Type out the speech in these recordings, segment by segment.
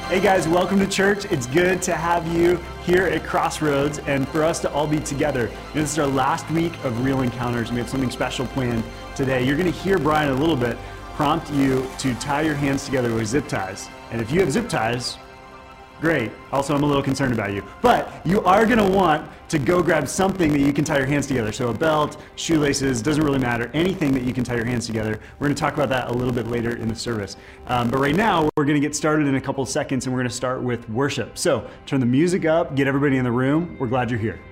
Hey guys, welcome to church. It's good to have you here at Crossroads and for us to all be together. This is our last week of Real Encounters, and we have something special planned today. You're going to hear Brian in a little bit prompt you to tie your hands together with zip ties. And if you have zip ties, great. Also, I'm a little concerned about you. But you are going to want to go grab something that you can tie your hands together. So a belt, shoelaces, doesn't really matter. Anything that you can tie your hands together. We're going to talk about that a little bit later in the service. But right now, we're going to get started in a couple of seconds, and we're going to start with worship. So turn the music up, get everybody in the room. We're glad you're here.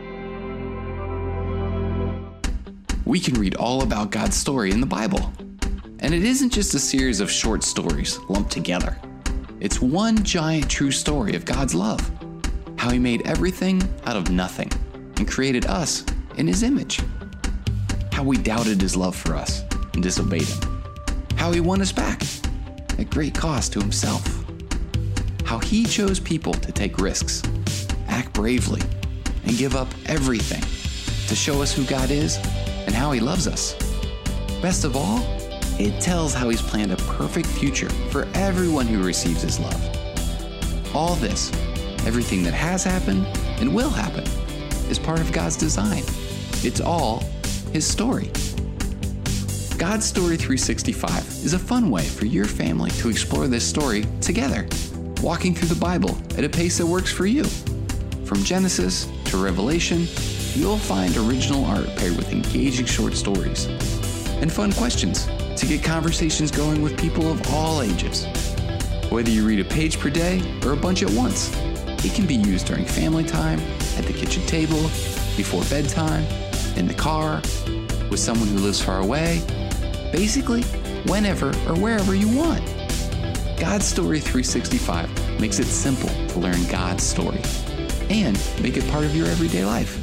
We can read all about God's story in the Bible. And it isn't just a series of short stories lumped together. It's one giant true story of God's love, how He made everything out of nothing and created us in His image, how we doubted His love for us and disobeyed Him, how He won us back at great cost to Himself, how He chose people to take risks, act bravely, and give up everything to show us who God is and how He loves us. Best of all, it tells how He's planned a perfect future for everyone who receives His love. All this, everything that has happened and will happen, is part of God's design. It's all His story. God's Story 365 is a fun way for your family to explore this story together, walking through the Bible at a pace that works for you. From Genesis to Revelation, you'll find original art paired with engaging short stories and fun questions to get conversations going with people of all ages. Whether you read a page per day or a bunch at once, it can be used during family time, at the kitchen table, before bedtime, in the car, with someone who lives far away, basically whenever or wherever you want. God's Story 365 makes it simple to learn God's story and make it part of your everyday life.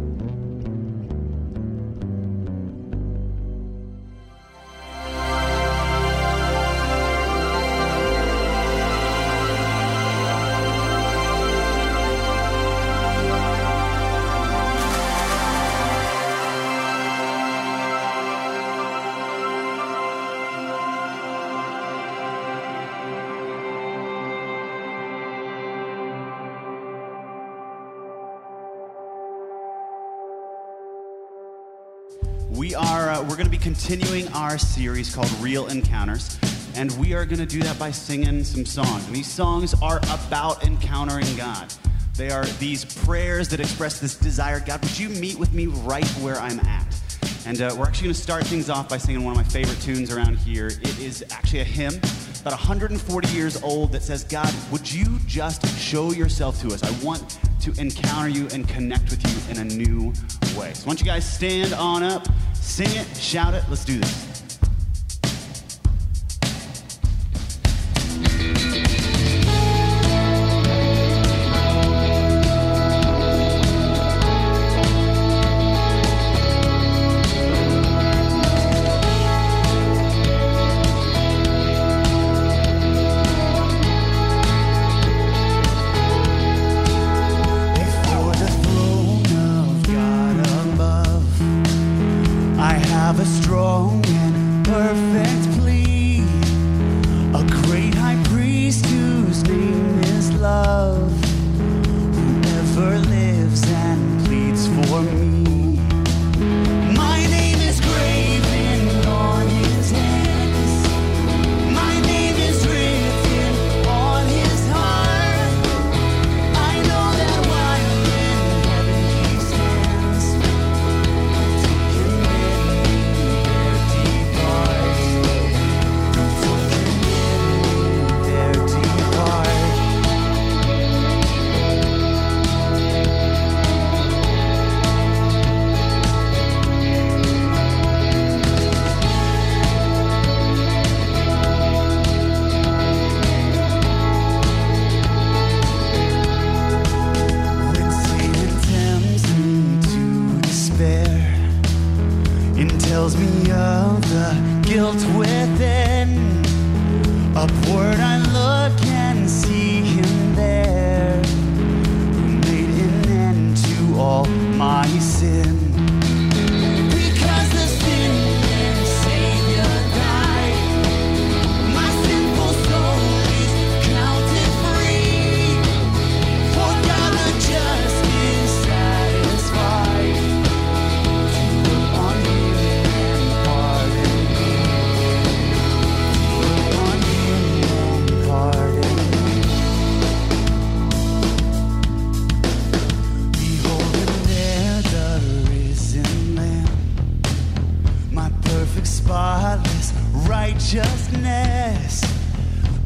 We're going to be continuing our series called Real Encounters, and we are going to do that by singing some songs. And these songs are about encountering God. They are these prayers that express this desire, God, would you meet with me right where I'm at? And we're actually going to start things off by singing one of my favorite tunes around here. It is actually a hymn, about 140 years old, that says, God, would you just show yourself to us? I want to encounter you and connect with you in a new way. So why don't you guys stand on up, sing it, shout it, let's do this. A strong and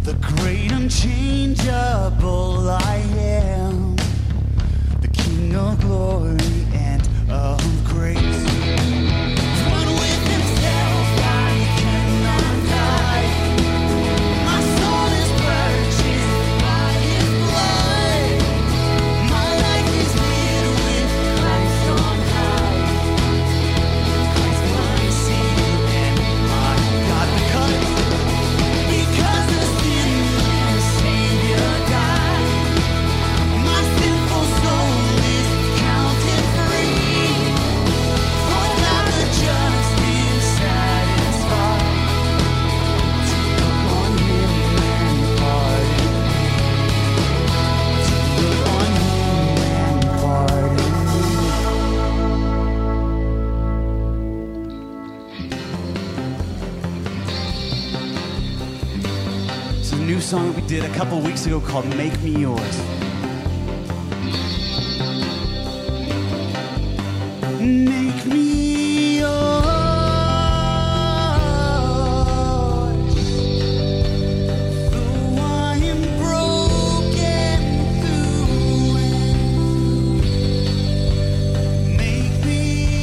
The great unchangeable I am, the King of glory and of grace. One with himself, I cannot die. My soul is purchased by his blood. My life is hid with Christ on high. Christ my Savior and my God. Because the sinless Savior died, my sinful soul is counted free. For now the just is satisfied. To look on him and pardon me. To look on him and pardon me. It's a new song that we did a couple weeks ago called Make Me Yours. Make me yours. Though I am broken through and through. Make me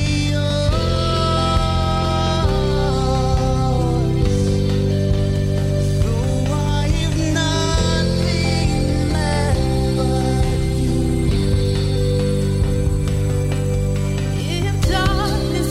yours. Though I have nothing left but you. If darkness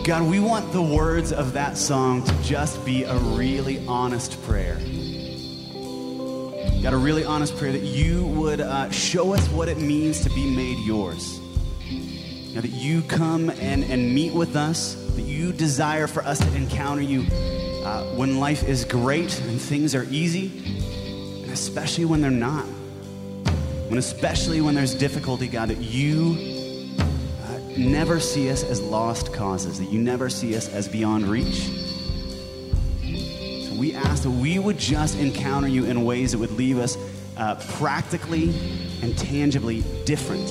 God, we want the words of that song to just be a really honest prayer. God, a really honest prayer that you would show us what it means to be made yours. God, that you come and meet with us, that you desire for us to encounter you when life is great and things are easy, and especially when they're not. Especially when there's difficulty, God, that you never see us as lost causes, that you never see us as beyond reach. So we ask that we would just encounter you in ways that would leave us practically and tangibly different.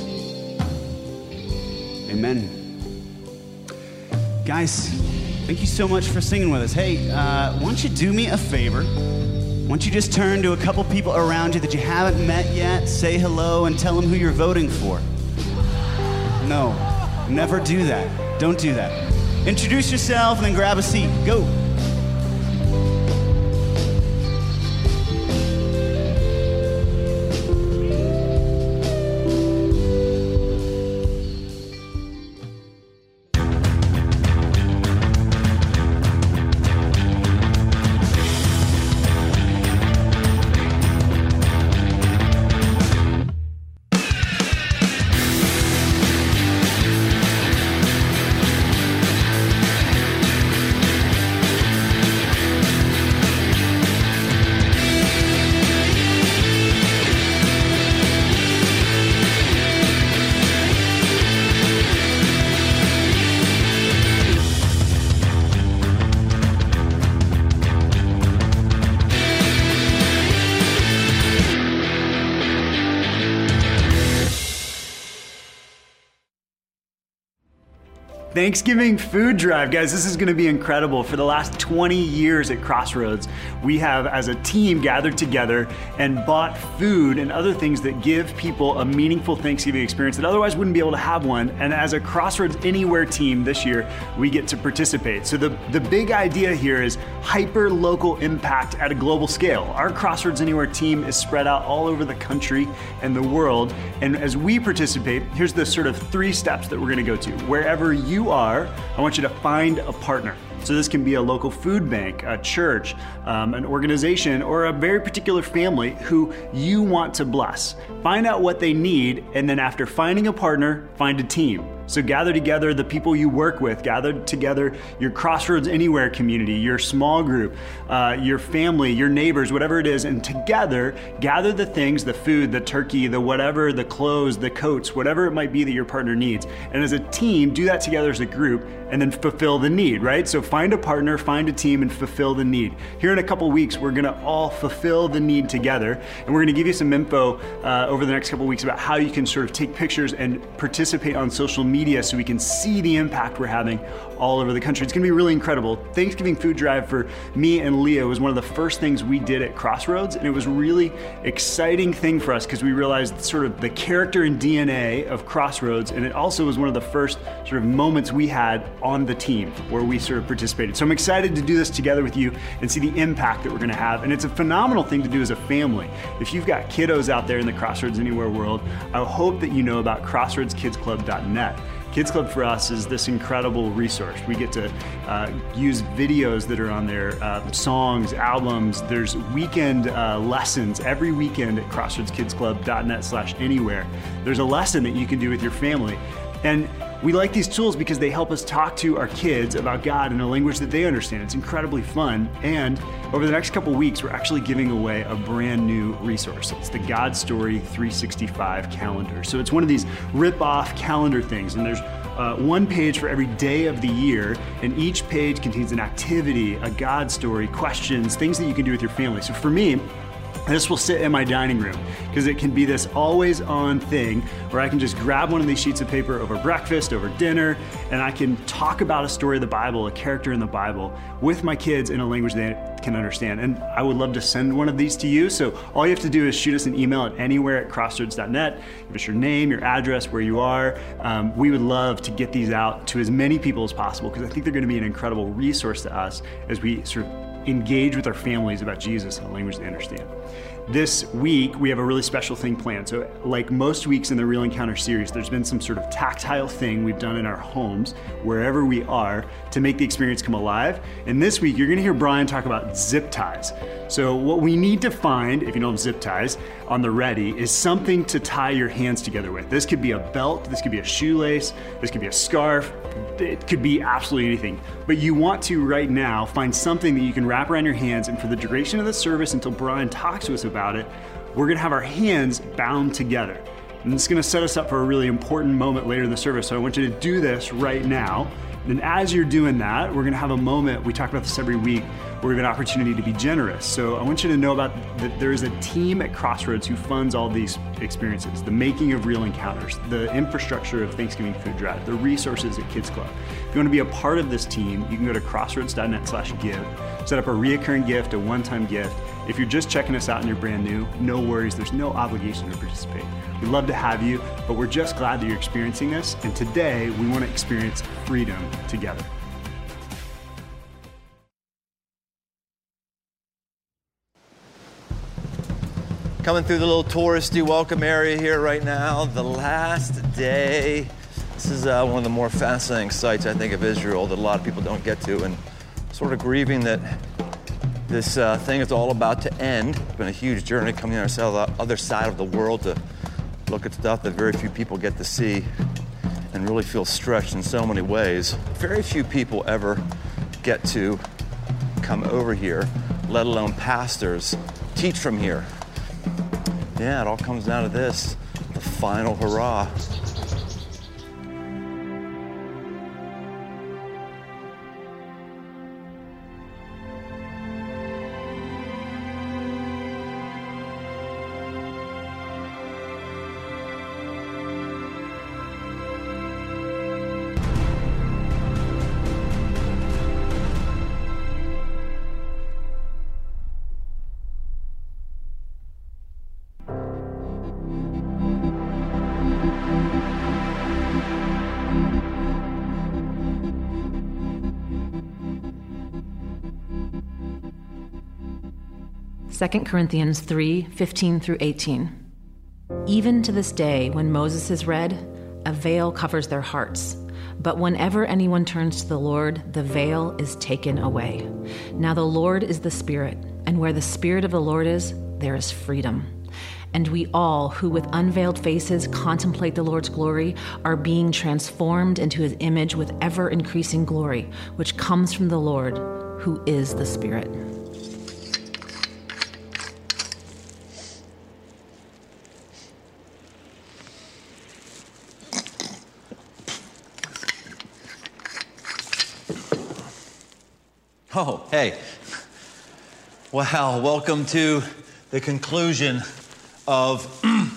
Amen. Guys, thank you so much for singing with us. Hey, why don't you do me a favor? Why don't you just turn to a couple people around you that you haven't met yet, say hello, and tell them who you're voting for. No. Never do that. Don't do that. Introduce yourself and then grab a seat. Go. Thanksgiving food drive. Guys, this is going to be incredible. For the last 20 years at Crossroads, we have, as a team, gathered together and bought food and other things that give people a meaningful Thanksgiving experience that otherwise wouldn't be able to have one. And as a Crossroads Anywhere team this year, we get to participate. So the big idea here is hyper-local impact at a global scale. Our Crossroads Anywhere team is spread out all over the country and the world. And as we participate, here's the sort of 3 steps that we're going to go to. Wherever you are, I want you to find a partner. So this can be a local food bank, a church, an organization, or a very particular family who you want to bless. Find out what they need, and then after finding a partner, find a team. So gather together the people you work with, gather together your Crossroads Anywhere community, your small group, your family, your neighbors, whatever it is, and together gather the things, the food, the turkey, the whatever, the clothes, the coats, whatever it might be that your partner needs. And as a team, do that together as a group and then fulfill the need, right? So find a partner, find a team, and fulfill the need. Here in a couple weeks, we're gonna all fulfill the need together, and we're gonna give you some info over the next couple weeks about how you can sort of take pictures and participate on social media so we can see the impact we're having all over the country. It's gonna be really incredible. Thanksgiving food drive for me and Leah was one of the first things we did at Crossroads, and it was a really exciting thing for us because we realized sort of the character and DNA of Crossroads, and it also was one of the first sort of moments we had on the team where we sort of participated. So I'm excited to do this together with you and see the impact that we're gonna have, and it's a phenomenal thing to do as a family. If you've got kiddos out there in the Crossroads Anywhere world, I hope that you know about crossroadskidsclub.net. Kids Club for us is this incredible resource. We get to use videos that are on there, songs, albums. There's weekend lessons every weekend at crossroadskidsclub.net/anywhere. There's a lesson that you can do with your family. And we like these tools because they help us talk to our kids about God in a language that they understand. It's incredibly fun. And over the next couple weeks, we're actually giving away a brand new resource. It's the God Story 365 calendar. So it's one of these rip-off calendar things. And there's one page for every day of the year. And each page contains an activity, a God story, questions, things that you can do with your family. So for me, this will sit in my dining room because it can be this always on thing where I can just grab one of these sheets of paper over breakfast, over dinner, and I can talk about a story of the Bible, a character in the Bible with my kids in a language they can understand. And I would love to send one of these to you. So all you have to do is shoot us an email at anywhere@crossroads.net. Give us your name, your address, where you are. We would love to get these out to as many people as possible because I think they're going to be an incredible resource to us as we sort of engage with our families about Jesus in a language they understand. This week, we have a really special thing planned. So like most weeks in the Real Encounter series, there's been some sort of tactile thing we've done in our homes, wherever we are, to make the experience come alive. And this week, you're gonna hear Brian talk about zip ties. So what we need to find, if you know zip ties, on the ready, is something to tie your hands together with. This could be a belt, this could be a shoelace, this could be a scarf, it could be absolutely anything. But you want to, right now, find something that you can wrap around your hands, and for the duration of the service, until Brian talks to us about it, we're gonna have our hands bound together. And it's gonna set us up for a really important moment later in the service, so I want you to do this right now. And as you're doing that, we're gonna have a moment, we talk about this every week, where we have an opportunity to be generous. So I want you to know about that there is a team at Crossroads who funds all these experiences, the making of Real Encounters, the infrastructure of Thanksgiving Food Drive, the resources at Kids Club. If you wanna be a part of this team, you can go to crossroads.net/give, set up a reoccurring gift, a one-time gift. If you're just checking us out and you're brand new, no worries, there's no obligation to participate. We'd love to have you, but we're just glad that you're experiencing this, and today we wanna experience freedom together. Coming through the little touristy welcome area here right now, the last day. This is one of the more fascinating sites, I think, of Israel that a lot of people don't get to, and sort of grieving that this thing is all about to end. It's been a huge journey coming on the other side of the world to look at stuff that very few people get to see and really feel stretched in so many ways. Very few people ever get to come over here, let alone pastors, teach from here. Yeah, it all comes down to this, the final hurrah. Second Corinthians 3:15-18. Even to this day, when Moses is read, a veil covers their hearts. But whenever anyone turns to the Lord, the veil is taken away. Now the Lord is the Spirit, and where the Spirit of the Lord is, there is freedom. And we all, who with unveiled faces contemplate the Lord's glory, are being transformed into his image with ever-increasing glory, which comes from the Lord, who is the Spirit. Oh, hey. Wow, welcome to the conclusion of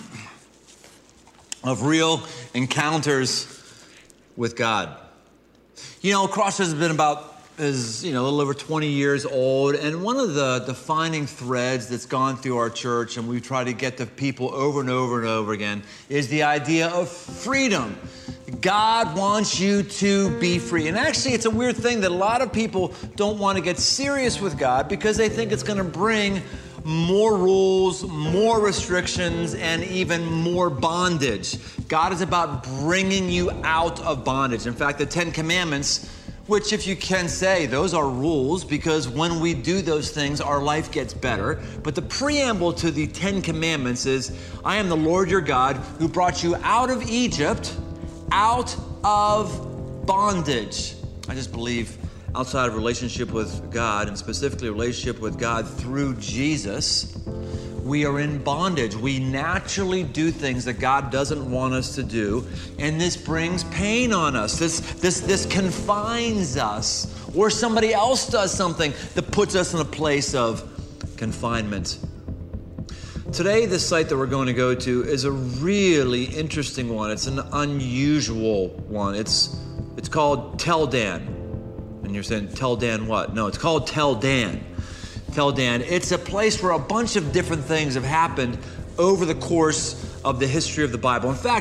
Real Encounters with God. You know, Crossroads has been a little over 20 years old, and one of the defining threads that's gone through our church, and we try to get to people over and over and over again, is the idea of freedom. God wants you to be free. And actually, it's a weird thing that a lot of people don't want to get serious with God because they think it's going to bring more rules, more restrictions, and even more bondage. God is about bringing you out of bondage. In fact, the 10 Commandments, which if you can say, those are rules because when we do those things, our life gets better. But the preamble to the 10 Commandments is, I am the Lord your God who brought you out of Egypt, out of bondage. I just believe outside of relationship with God, and specifically relationship with God through Jesus, we are in bondage. We naturally do things that God doesn't want us to do, and this brings pain on us. This confines us, or somebody else does something that puts us in a place of confinement. Today, the site that we're going to go to is a really interesting one. It's an unusual one. It's called Tel Dan. And you're saying, Tel Dan what? No, it's called Tel Dan. Tel Dan. It's a place where a bunch of different things have happened over the course of the history of the Bible. In fact,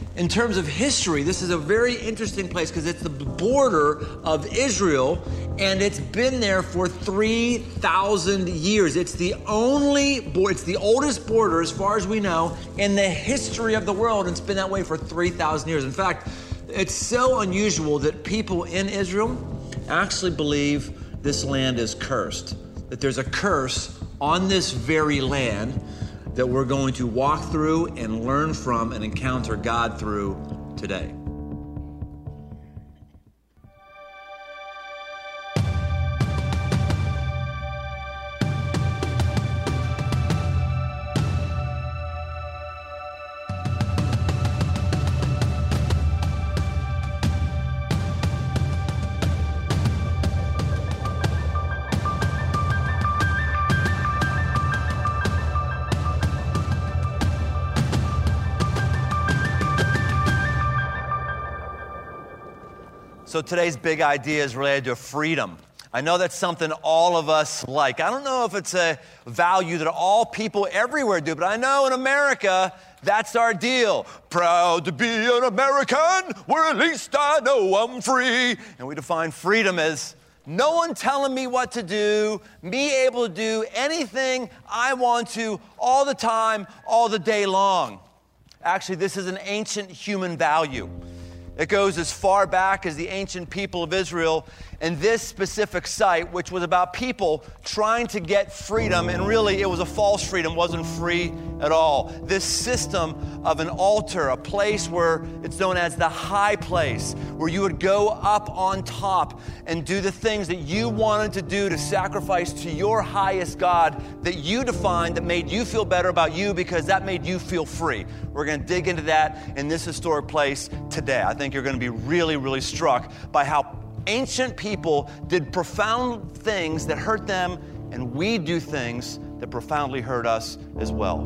In terms of history, this is a very interesting place because it's the border of Israel, and it's been there for 3,000 years. It's the oldest border, as far as we know, in the history of the world, and it's been that way for 3,000 years. In fact, it's so unusual that people in Israel actually believe this land is cursed, that there's a curse on this very land that we're going to walk through and learn from and encounter God through today. So today's big idea is related to freedom. I know that's something all of us like. I don't know if it's a value that all people everywhere do, but I know in America, that's our deal. Proud to be an American, where at least I know I'm free. And we define freedom as no one telling me what to do, me able to do anything I want to all the time, all the day long. Actually, this is an ancient human value. It goes as far back as the ancient people of Israel, and this specific site, which was about people trying to get freedom, and really it was a false freedom, wasn't free at all. This system of an altar, a place where it's known as the high place, where you would go up on top and do the things that you wanted to do to sacrifice to your highest God that you defined, that made you feel better about you because that made you feel free. We're going to dig into that in this historic place today. I think you're going to be really, really struck by how ancient people did profound things that hurt them, and we do things that profoundly hurt us as well.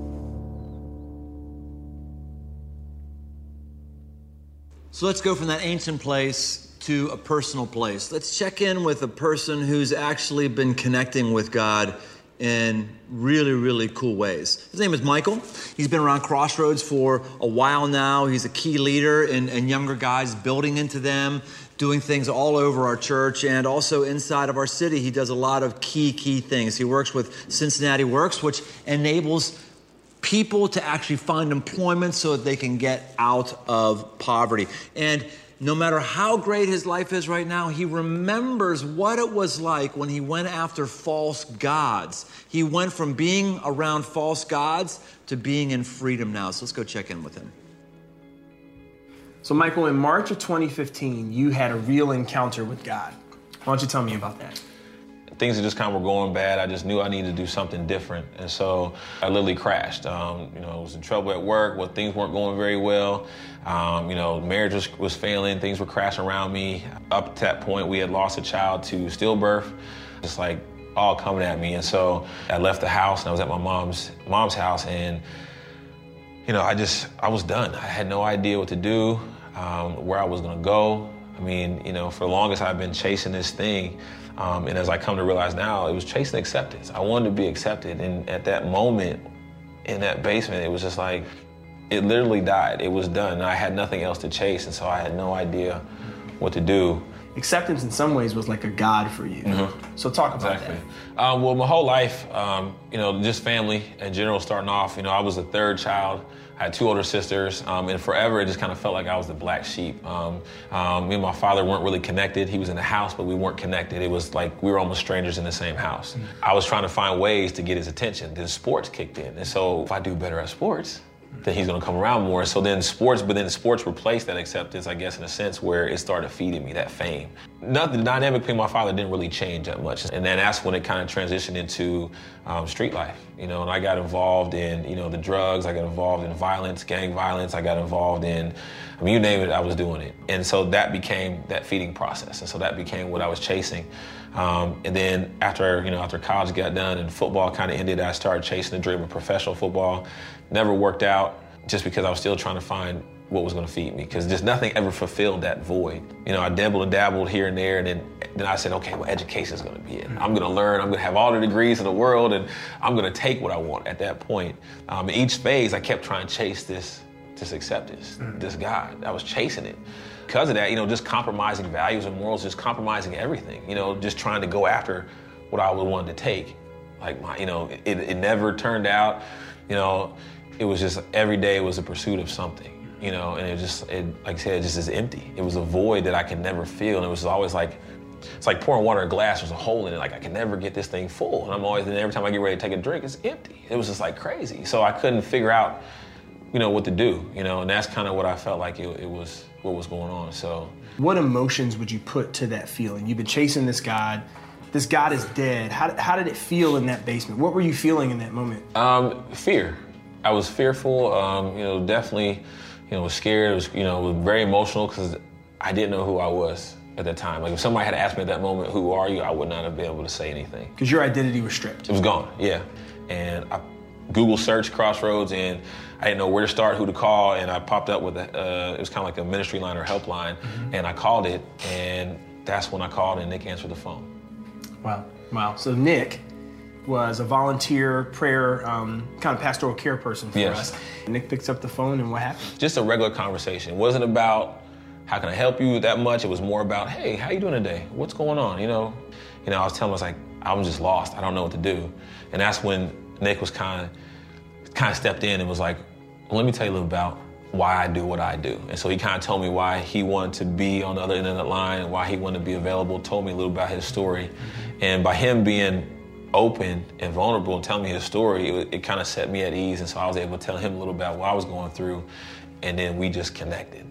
So let's go from that ancient place to a personal place. Let's check in with a person who's actually been connecting with God in really, really cool ways. His name is Michael. He's been around Crossroads for a while now. He's a key leader in younger guys, building into them, doing things all over our church and also inside of our city. He does a lot of key things. He works with Cincinnati Works, which enables people to actually find employment so that they can get out of poverty. And no matter how great his life is right now, he remembers what it was like when he went after false gods. He went from being around false gods to being in freedom now. So let's go check in with him. So Michael, in March of 2015, you had a real encounter with God. Why don't you tell me about that? Things just kind of were going bad. I just knew I needed to do something different. And so I literally crashed. I was in trouble at work. Well, things weren't going very well. Marriage was failing. Things were crashing around me. Up to that point, we had lost a child to stillbirth, just like all coming at me. And so I left the house and I was at my mom's house. And, I was done. I had no idea what to do, where I was going to go. For the longest I've been chasing this thing. And as I come to realize now, it was chasing acceptance. I wanted to be accepted. And at that moment, in that basement, it was just like, it literally died. It was done. And I had nothing else to chase. And so I had no idea what to do. Acceptance in some ways was like a God for you. Mm-hmm. So talk about that. Well, my whole life, just family in general starting off, I was the third child. I had two older sisters, and forever it just kind of felt like I was the black sheep. Me and my father weren't really connected. He was in the house, but we weren't connected. It was like we were almost strangers in the same house. Mm-hmm. I was trying to find ways to get his attention. Then sports kicked in. And so if I do better at sports, then he's going to come around more. So then sports replaced that acceptance, I guess, in a sense, where it started feeding me that fame. The dynamic between my father didn't really change that much. And then that's when it kind of transitioned into street life, and I got involved in, the drugs. I got involved in violence, gang violence. I got involved in, you name it, I was doing it. And so that became that feeding process. And so that became what I was chasing. And then after college got done and football kind of ended, I started chasing the dream of professional football. Never worked out just because I was still trying to find what was going to feed me, because just nothing ever fulfilled that void. I dabbled and dabbled here and there, and then I said, okay, well, education is going to be it. I'm going to learn. I'm going to have all the degrees in the world, and I'm going to take what I want at that point. In each phase, I kept trying to chase this just accept this God. I was chasing it. Because of that, just compromising values and morals, just compromising everything, just trying to go after what I would want to take. Like it never turned out, it was just every day it was a pursuit of something, and like I said, it just is empty. It was a void that I could never feel. And it was always like, it's like pouring water in a glass, there's a hole in it. Like I can never get this thing full. And every time I get ready to take a drink, it's empty. It was just like crazy. So I couldn't figure out, what to do, and that's kind of what I felt like it was what was going on. So what emotions would you put to that feeling? You've been chasing this God. This God is dead. How did it feel in that basement? What were you feeling in that moment? Fear. I was fearful, definitely, was scared. It was very emotional because I didn't know who I was at that time. Like if somebody had asked me at that moment, who are you? I would not have been able to say anything. Because your identity was stripped. It was gone, yeah. And I Google searched Crossroads, and I didn't know where to start, who to call, and I popped up with it was kind of like a ministry line or helpline, and I called it, and that's when I called, and Nick answered the phone. Wow. So Nick was a volunteer prayer, kind of pastoral care person for us. Nick picks up the phone, and what happened? Just a regular conversation. It wasn't about how can I help you that much. It was more about, hey, how you doing today? What's going on? I was telling him, I was like, I'm just lost. I don't know what to do. And that's when Nick was kind of stepped in and was like, well, let me tell you a little about why I do what I do. And so he kind of told me why he wanted to be on the other end of that line and why he wanted to be available, told me a little about his story. And by him being open and vulnerable and telling me his story, it kind of set me at ease. And so I was able to tell him a little about what I was going through, and then we just connected.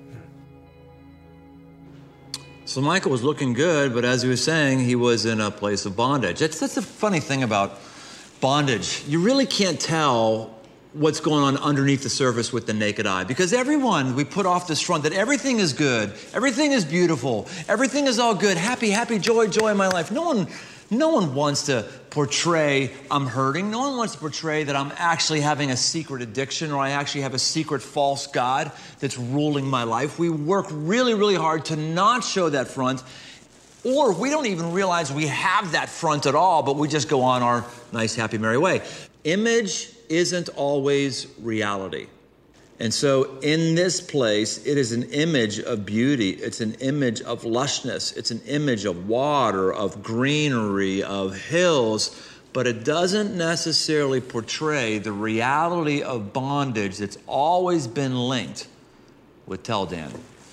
So Michael was looking good, but as he was saying, he was in a place of bondage. That's the funny thing about bondage. You really can't tell what's going on underneath the surface with the naked eye, because we put off this front that everything is good, everything is beautiful, everything is all good, happy, joy in my life. No one wants to portray I'm hurting. No one wants to portray that I'm actually having a secret addiction or I actually have a secret false God that's ruling my life. We work really, really hard to not show that front, or we don't even realize we have that front at all, but we just go on our nice, happy, merry way. Image isn't always reality. And so in this place, it is an image of beauty. It's an image of lushness. It's an image of water, of greenery, of hills, but it doesn't necessarily portray the reality of bondage that's always been linked with Tel Dan.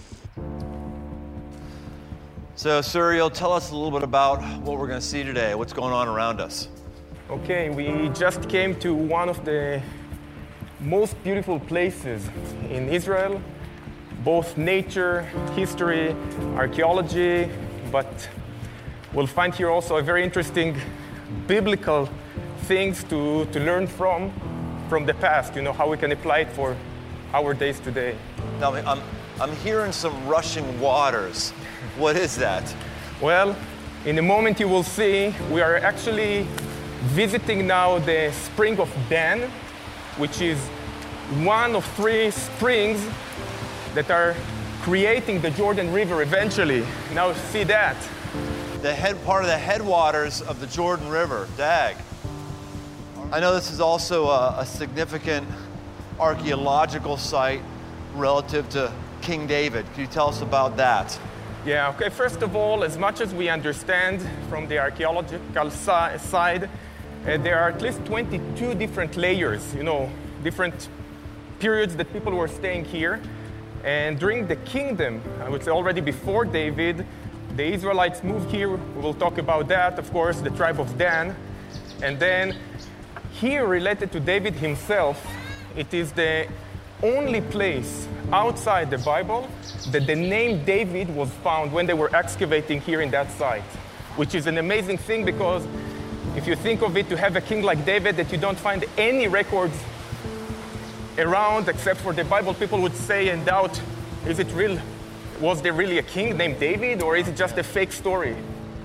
So, Suriel, tell us a little bit about what we're going to see today, what's going on around us. Okay, we just came to one of the most beautiful places in Israel, both nature, history, archaeology, but we'll find here also a very interesting biblical things to learn from the past, how we can apply it for our days today. Now, I'm hearing some rushing waters. What is that? Well, in a moment you will see, we are actually visiting now the spring of Dan, which is one of 3 springs that are creating the Jordan River eventually. Now see that. The part of the headwaters of the Jordan River, Dag. I know this is also a significant archaeological site relative to King David. Can you tell us about that? Yeah, okay, first of all, as much as we understand from the archaeological side, there are at least 22 different layers, different periods that people were staying here. And during the kingdom, I would say already before David, the Israelites moved here. We will talk about that, of course, the tribe of Dan. And then here, related to David himself, it is the only place outside the Bible that the name David was found when they were excavating here in that site, which is an amazing thing, because if you think of it, to have a king like David that you don't find any records around except for the Bible, people would say and doubt, is it real? Was there really a king named David, or is it just a fake story?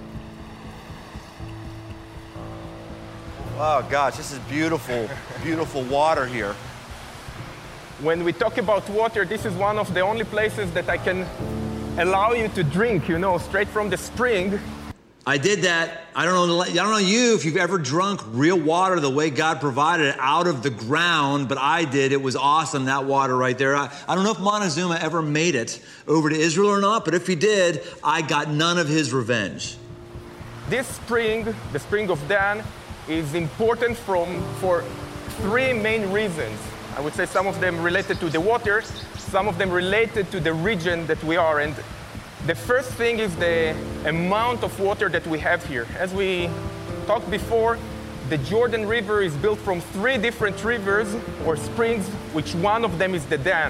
Oh gosh, this is beautiful, beautiful water here. When we talk about water, this is one of the only places that I can allow you to drink, straight from the spring. I did that. I don't know you if you've ever drunk real water the way God provided it out of the ground, but I did. It was awesome, that water right there. I don't know if Montezuma ever made it over to Israel or not, but if he did, I got none of his revenge. This spring, the spring of Dan, is important for three main reasons. I would say some of them related to the water, some of them related to the region that we are in. The first thing is the amount of water that we have here. As we talked before, the Jordan River is built from three different rivers or springs, which one of them is the Dan.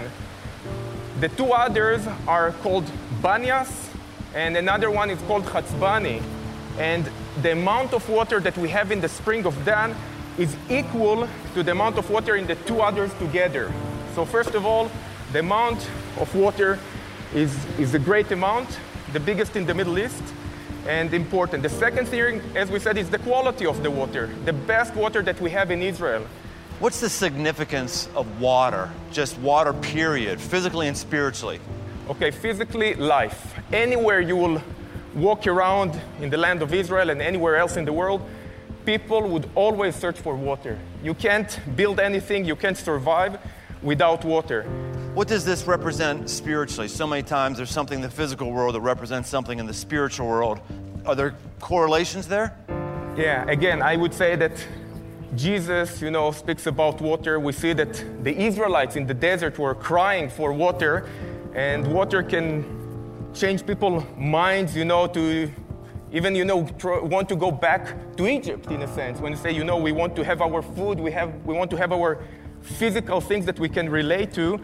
The two others are called Banias, and another one is called Chatzbani. And the amount of water that we have in the spring of Dan is equal to the amount of water in the two others together. So first of all, the amount of water is a great amount, the biggest in the Middle East, and important. The second thing, as we said, is the quality of the water, the best water that we have in Israel. What's the significance of water, just water period, physically and spiritually? Okay, physically, life. Anywhere you will walk around in the land of Israel and anywhere else in the world, people would always search for water. You can't build anything, you can't survive without water. What does this represent spiritually? So many times there's something in the physical world that represents something in the spiritual world. Are there correlations there? Yeah, again, I would say that Jesus, speaks about water. We see that the Israelites in the desert were crying for water, and water can change people's minds, to even, want to go back to Egypt, in a sense. When you say, we want to have our food, we want to have our physical things that we can relate to,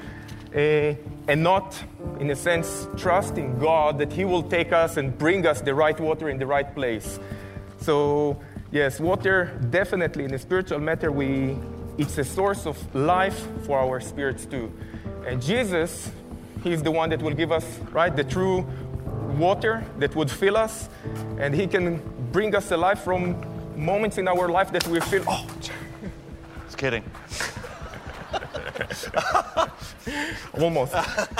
and not, in a sense, trust in God that He will take us and bring us the right water in the right place. So, yes, water definitely, in the spiritual matter, it's a source of life for our spirits too. And Jesus, He's the one that will give us, right, the true water that would fill us, and He can bring us alive from moments in our life that we feel, Just kidding. Almost.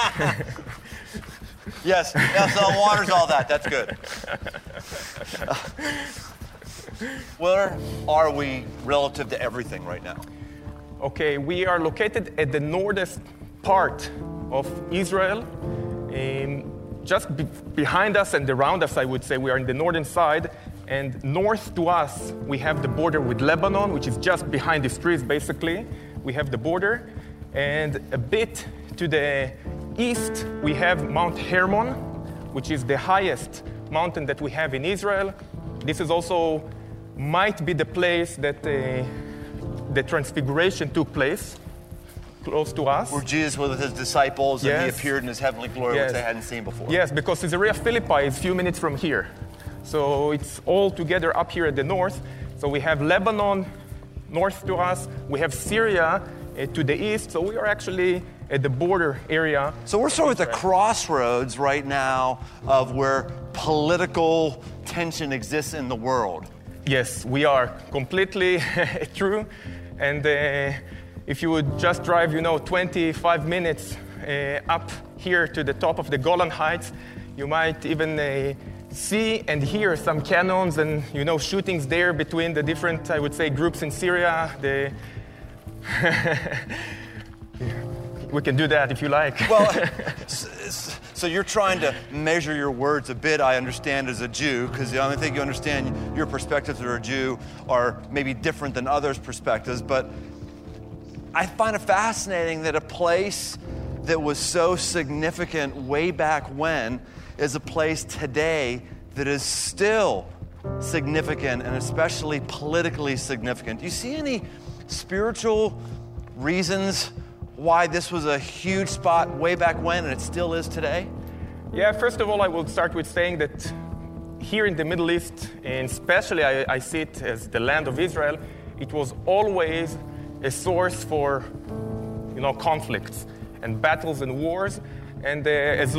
Yes, so water's all that. That's good. Where are we relative to everything right now? Okay, we are located at the northern part of Israel. Just behind us and around us, I would say, we are in the northern side. And north to us, we have the border with Lebanon, which is just behind these trees, basically. We have the border. And a bit to the east, we have Mount Hermon, which is the highest mountain that we have in Israel. This is also might be the place that the transfiguration took place, close to us. Where Jesus was with His disciples, Yes. and He appeared in His heavenly glory, Yes. which they hadn't seen before. Yes, because Caesarea Philippi is a few minutes from here. So it's all together up here at the north. So we have Lebanon north to us. We have Syria to the east. So we are actually at the border area. So we're sort of at the crossroads right now of where political tension exists in the world. Yes, we are completely true. And if you would just drive, 25 minutes up here to the top of the Golan Heights, you might even see and hear some cannons and, shootings there between the different, I would say, groups in Syria. We can do that if you like. Well, so you're trying to measure your words a bit, I understand, as a Jew, because the only thing you understand, your perspectives as a Jew are maybe different than others' perspectives, but I find it fascinating that a place that was so significant way back when is a place today that is still significant and especially politically significant. Do you see any spiritual reasons why this was a huge spot way back when and it still is today? Yeah, first of all, I will start with saying that here in the Middle East, and especially I see it as the land of Israel, it was always a source for, conflicts and battles and wars. And as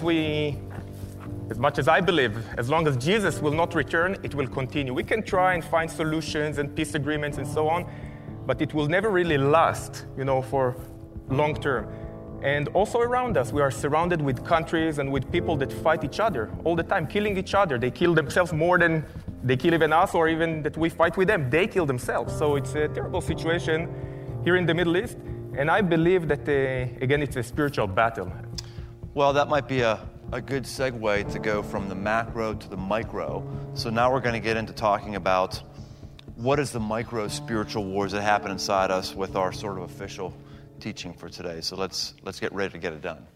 much as I believe, as long as Jesus will not return, it will continue. We can try and find solutions and peace agreements and so on, but it will never really last, for long term. And also around us, we are surrounded with countries and with people that fight each other all the time, killing each other. They kill themselves more than they kill even us, or even that we fight with them. They kill themselves. So it's a terrible situation here in the Middle East. And I believe that, again, it's a spiritual battle. Well, that might be a good segue to go from the macro to the micro. So now we're going to get into talking about what is the micro spiritual wars that happen inside us with our sort of official teaching for today. So let's get ready to get it done.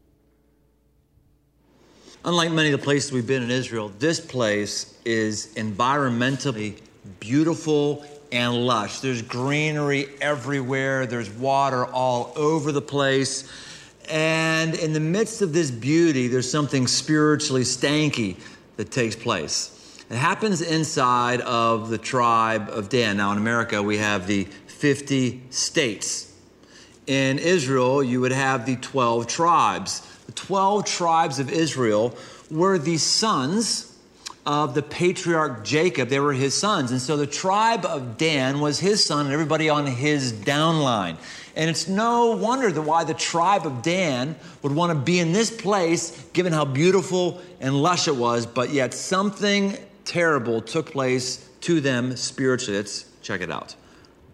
Unlike many of the places we've been in Israel, this place is environmentally beautiful and lush. There's greenery everywhere. There's water all over the place. And in the midst of this beauty, there's something spiritually stanky that takes place. It happens inside of the tribe of Dan. Now in America, we have the 50 states. In Israel, you would have the 12 tribes. The 12 tribes of Israel were the sons of the patriarch Jacob. They were his sons. And so the tribe of Dan was his son and everybody on his downline. And it's no wonder that why the tribe of Dan would want to be in this place, given how beautiful and lush it was, but yet something terrible took place to them spiritually. Let's check it out.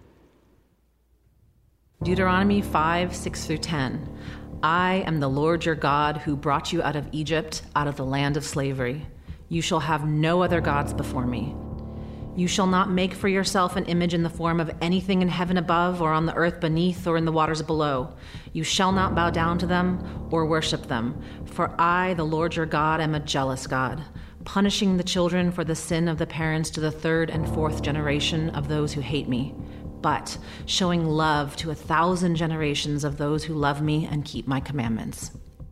Deuteronomy 5:6-10. I am the Lord your God who brought you out of Egypt, out of the land of slavery. You shall have no other gods before me. You shall not make for yourself an image in the form of anything in heaven above or on the earth beneath or in the waters below. You shall not bow down to them or worship them. For I, the Lord your God, am a jealous God, punishing the children for the sin of the parents to the third and fourth generation of those who hate me, but showing love to 1,000 generations of those who love me and keep my commandments.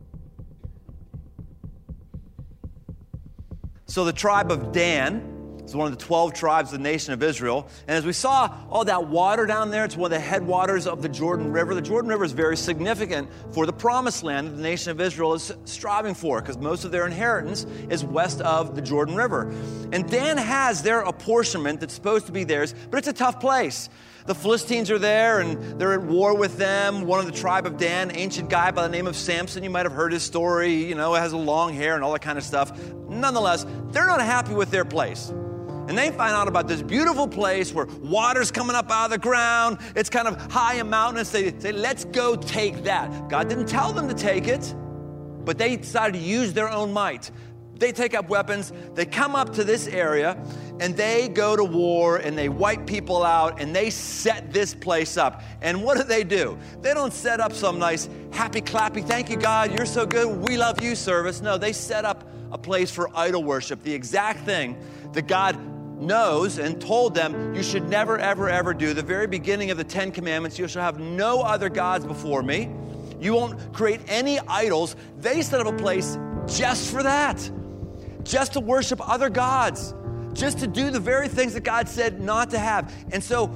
So the tribe of Dan is one of the 12 tribes of the nation of Israel. And as we saw all that water down there, it's one of the headwaters of the Jordan River. The Jordan River is very significant for the promised land that the nation of Israel is striving for, because most of their inheritance is west of the Jordan River. And Dan has their apportionment that's supposed to be theirs, but it's a tough place. The Philistines are there, and they're at war with them. One of the tribe of Dan, ancient guy by the name of Samson, you might have heard his story, has a long hair and all that kind of stuff. Nonetheless, they're not happy with their place. And they find out about this beautiful place where water's coming up out of the ground. It's kind of high and mountainous. They say, let's go take that. God didn't tell them to take it, but they decided to use their own might. They take up weapons, they come up to this area, and they go to war, and they wipe people out, and they set this place up. And what do? They don't set up some nice happy clappy, thank you God, you're so good, we love you service. No, they set up a place for idol worship, the exact thing that God knows and told them you should never, ever, ever do. The very beginning of the 10 Commandments, you shall have no other gods before me. You won't create any idols. They set up a place just for that. Just to worship other gods, just to do the very things that God said not to have. And so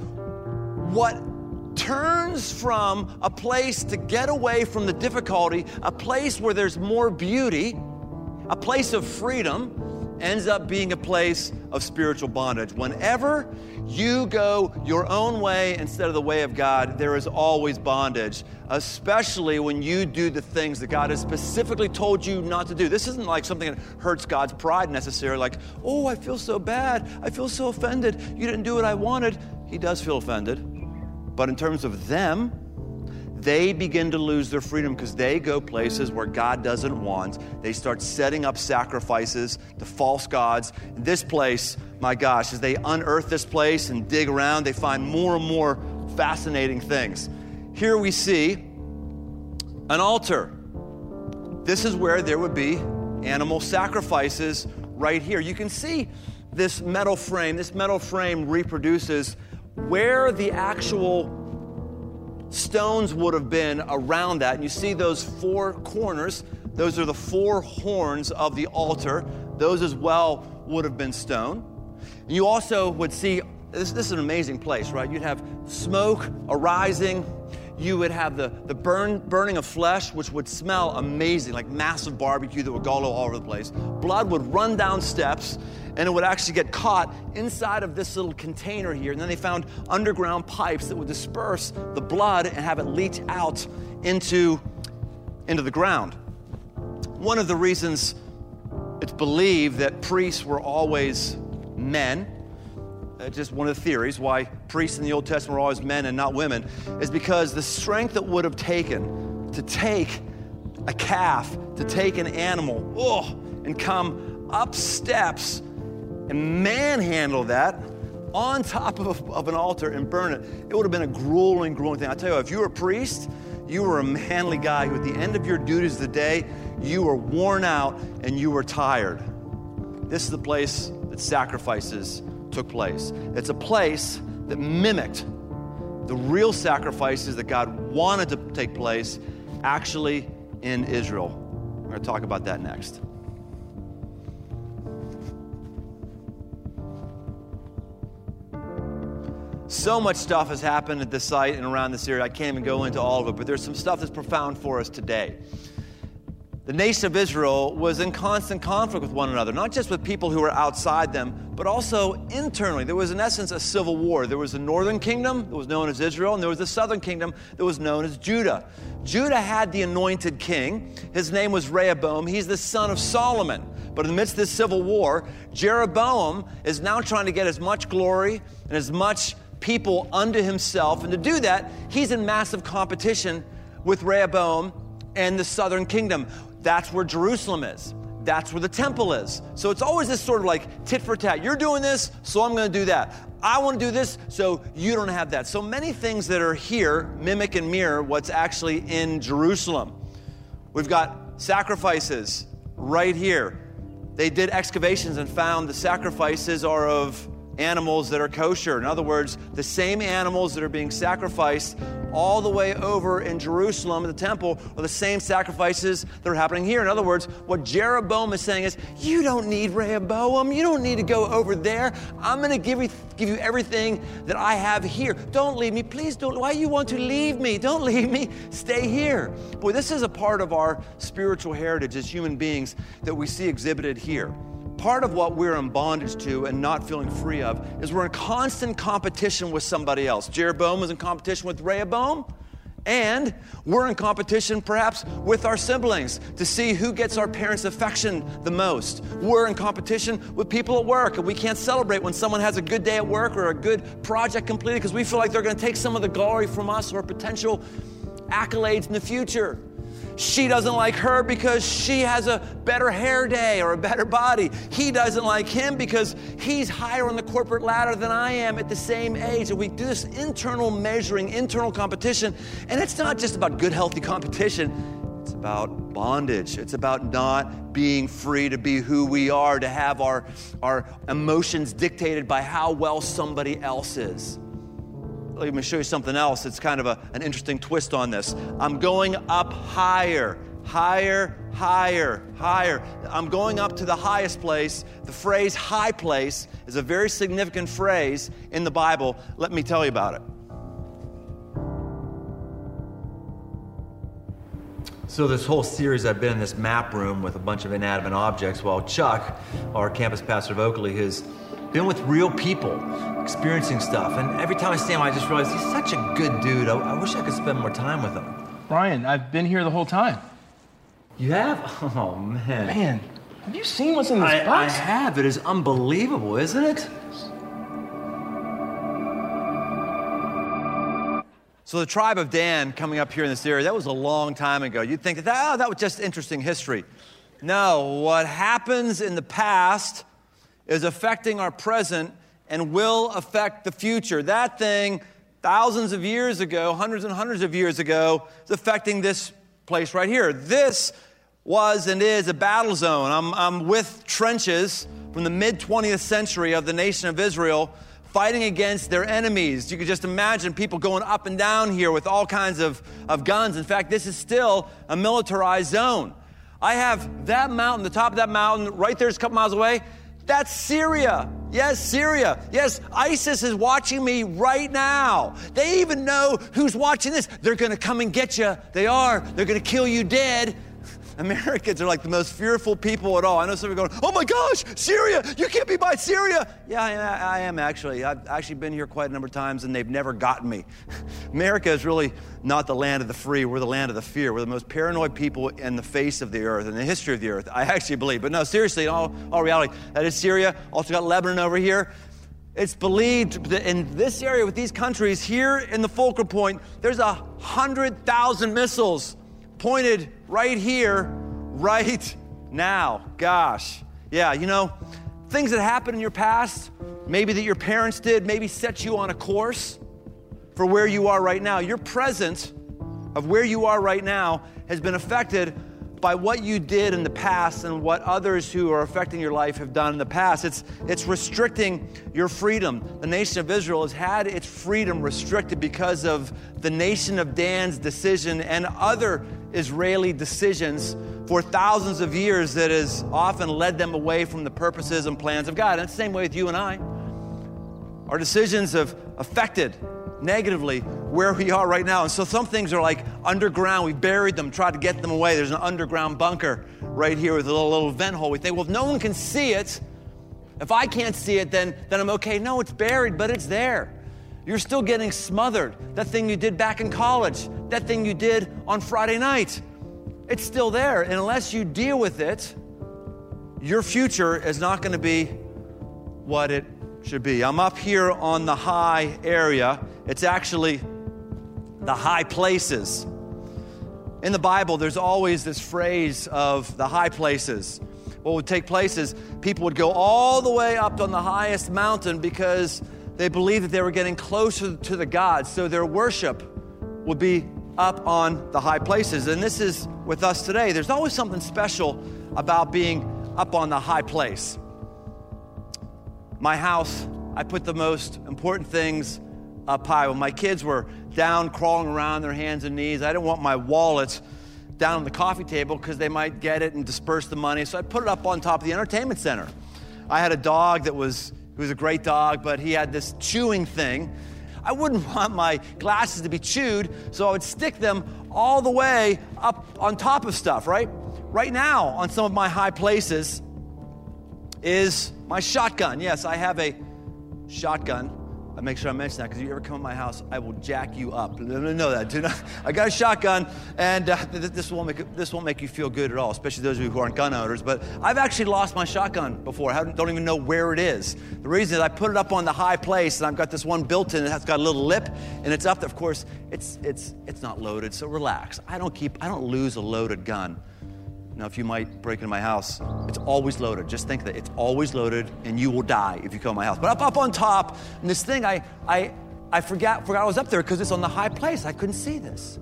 what turns from a place to get away from the difficulty, a place where there's more beauty, a place of freedom, ends up being a place of spiritual bondage. Whenever you go your own way instead of the way of God, there is always bondage, especially when you do the things that God has specifically told you not to do. This isn't like something that hurts God's pride necessarily, like, oh, I feel so bad. I feel so offended. You didn't do what I wanted. He does feel offended. But in terms of them, they begin to lose their freedom because they go places where God doesn't want. They start setting up sacrifices to false gods. In this place, my gosh, as they unearth this place and dig around, they find more and more fascinating things. Here we see an altar. This is where there would be animal sacrifices right here. You can see this metal frame. This metal frame reproduces where the actual stones would have been around that. And you see those four corners. Those are the four horns of the altar. Those as well would have been stone. And you also would see, this is an amazing place, right? You'd have smoke arising. You would have the burning of flesh, which would smell amazing, like massive barbecue that would go all over the place. Blood would run down steps, and it would actually get caught inside of this little container here. And then they found underground pipes that would disperse the blood and have it leach out into into the ground. One of the reasons it's believed that priests were always men, just one of the theories why priests in the Old Testament were always men and not women, is because the strength it would have taken to take a calf, to take an animal, and come up steps and manhandle that on top of an altar and burn it, it would have been a grueling thing. I tell you what, if you were a priest, you were a manly guy who at the end of your duties of the day, you were worn out and you were tired. This is the place that sacrifices took place. It's a place that mimicked the real sacrifices that God wanted to take place actually in Israel. We're going to talk about that next. So much stuff has happened at this site and around this area. I can't even go into all of it, but there's some stuff that's profound for us today. The nation of Israel was in constant conflict with one another, not just with people who were outside them, but also internally. There was, in essence, a civil war. There was the northern kingdom that was known as Israel, and there was the southern kingdom that was known as Judah. Judah had the anointed king. His name was Rehoboam. He's the son of Solomon. But in the midst of this civil war, Jeroboam is now trying to get as much glory and as much people unto himself. And to do that, he's in massive competition with Rehoboam and the southern kingdom. That's where Jerusalem is. That's where the temple is. So it's always this sort of like tit for tat. You're doing this, so I'm going to do that. I want to do this, so you don't have that. So many things that are here mimic and mirror what's actually in Jerusalem. We've got sacrifices right here. They did excavations and found the sacrifices are of animals that are kosher. In other words, the same animals that are being sacrificed all the way over in Jerusalem, the temple, are the same sacrifices that are happening here. In other words, what Jeroboam is saying is, you don't need Rehoboam. You don't need to go over there. I'm going to give you everything that I have here. Don't leave me. Please don't. Why you want to leave me? Don't leave me. Stay here. Boy, this is a part of our spiritual heritage as human beings that we see exhibited here. Part of what we're in bondage to and not feeling free of is we're in constant competition with somebody else. Jeroboam is in competition with Rehoboam, and we're in competition perhaps with our siblings to see who gets our parents' affection the most. We're in competition with people at work, and we can't celebrate when someone has a good day at work or a good project completed because we feel like they're going to take some of the glory from us or potential accolades in the future. She doesn't like her because she has a better hair day or a better body. He doesn't like him because he's higher on the corporate ladder than I am at the same age. And we do this internal measuring, internal competition. And it's not just about good, healthy competition. It's about bondage. It's about not being free to be who we are, to have our emotions dictated by how well somebody else is. Let me show you something else. It's kind of an interesting twist on this. I'm going up higher, higher, higher, higher. I'm going up to the highest place. The phrase high place is a very significant phrase in the Bible. Let me tell you about it. So this whole series I've been in this map room with a bunch of inanimate objects while Chuck, our campus pastor of Oakley, has been with real people, experiencing stuff. And every time I see him, I just realize he's such a good dude. I wish I could spend more time with him. Brian, I've been here the whole time. You have? Oh, man. Man, have you seen what's in this box? I have. It is unbelievable, isn't it? So the tribe of Dan coming up here in this area, that was a long time ago. You'd think that was just interesting history. No, what happens in the past is affecting our present and will affect the future. That thing, thousands of years ago, hundreds and hundreds of years ago, is affecting this place right here. This was and is a battle zone. I'm with trenches from the mid-20th century of the nation of Israel fighting against their enemies. You could just imagine people going up and down here with all kinds of guns. In fact, this is still a militarized zone. I have that mountain, the top of that mountain, right there, just a couple miles away. That's Syria. Yes, Syria. Yes, ISIS is watching me right now. They even know who's watching this. They're going to come and get you. They are. They're going to kill you dead. Americans are like the most fearful people at all. I know some people are going, oh my gosh, Syria, you can't be by Syria. Yeah, I am actually. I've actually been here quite a number of times and they've never gotten me. America is really not the land of the free. We're the land of the fear. We're the most paranoid people in the face of the earth, in the history of the earth, I actually believe. But no, seriously, in all reality, that is Syria. Also got Lebanon over here. It's believed that in this area with these countries, here in the focal point, there's 100,000 missiles pointed right here, right now. Gosh. Yeah, you know, things that happened in your past, maybe that your parents did, maybe set you on a course for where you are right now. Your present of where you are right now has been affected by what you did in the past and what others who are affecting your life have done in the past. It's restricting your freedom. The nation of Israel has had its freedom restricted because of the nation of Dan's decision and other Israeli decisions for thousands of years that has often led them away from the purposes and plans of God. And it's the same way with you and I. Our decisions have affected negatively where we are right now. And so some things are like underground. We buried them, tried to get them away. There's an underground bunker right here with a little vent hole. We think, well, if no one can see it, if I can't see it, then I'm okay. No, it's buried, but it's there. You're still getting smothered. That thing you did back in college, that thing you did on Friday night, it's still there. And unless you deal with it, your future is not going to be what it should be. I'm up here on the high area. It's actually the high places. In the Bible, there's always this phrase of the high places. What would take place is people would go all the way up on the highest mountain because they believed that they were getting closer to the gods. So their worship would be up on the high places. And this is with us today. There's always something special about being up on the high place. My house, I put the most important things up high. When my kids were down crawling around on their hands and knees, I didn't want my wallet down on the coffee table because they might get it and disperse the money. So I put it up on top of the entertainment center. I had a dog he was a great dog, but he had this chewing thing. I wouldn't want my glasses to be chewed, so I would stick them all the way up on top of stuff, right? Right now, on some of my high places is my shotgun. Yes, I have a shotgun. I make sure I mention that because if you ever come to my house, I will jack you up. Know that. Do not. I got a shotgun, and this won't make you feel good at all, especially those of you who aren't gun owners. But I've actually lost my shotgun before. I don't even know where it is. The reason is I put it up on the high place, and I've got this one built in. It has got a little lip, and it's up there. Of course, it's not loaded, so relax. I don't lose a loaded gun. Now, if you might break into my house, it's always loaded. Just think that it's always loaded, and you will die if you come to my house. But up on top, and this thing, I forgot I was up there because it's on the high place. I couldn't see this.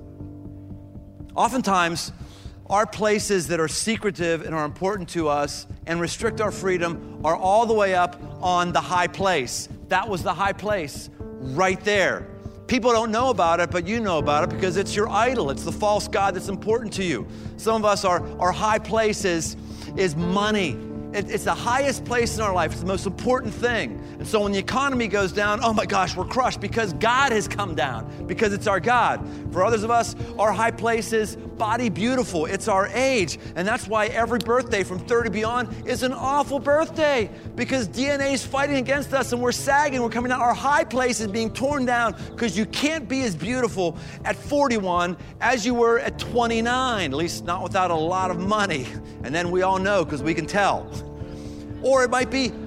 Oftentimes, our places that are secretive and are important to us and restrict our freedom are all the way up on the high place. That was the high place right there. People don't know about it, but you know about it because it's your idol. It's the false god that's important to you. Some of us, our high place is money. It's the highest place in our life. It's the most important thing. And so when the economy goes down, oh my gosh, we're crushed because God has come down, because it's our God. For others of us, our high place is body beautiful. It's our age. And that's why every birthday from 30 beyond is an awful birthday, because DNA is fighting against us and we're sagging, we're coming down. Our high place is being torn down because you can't be as beautiful at 41 as you were at 29, at least not without a lot of money. And then we all know because we can tell. Or it might be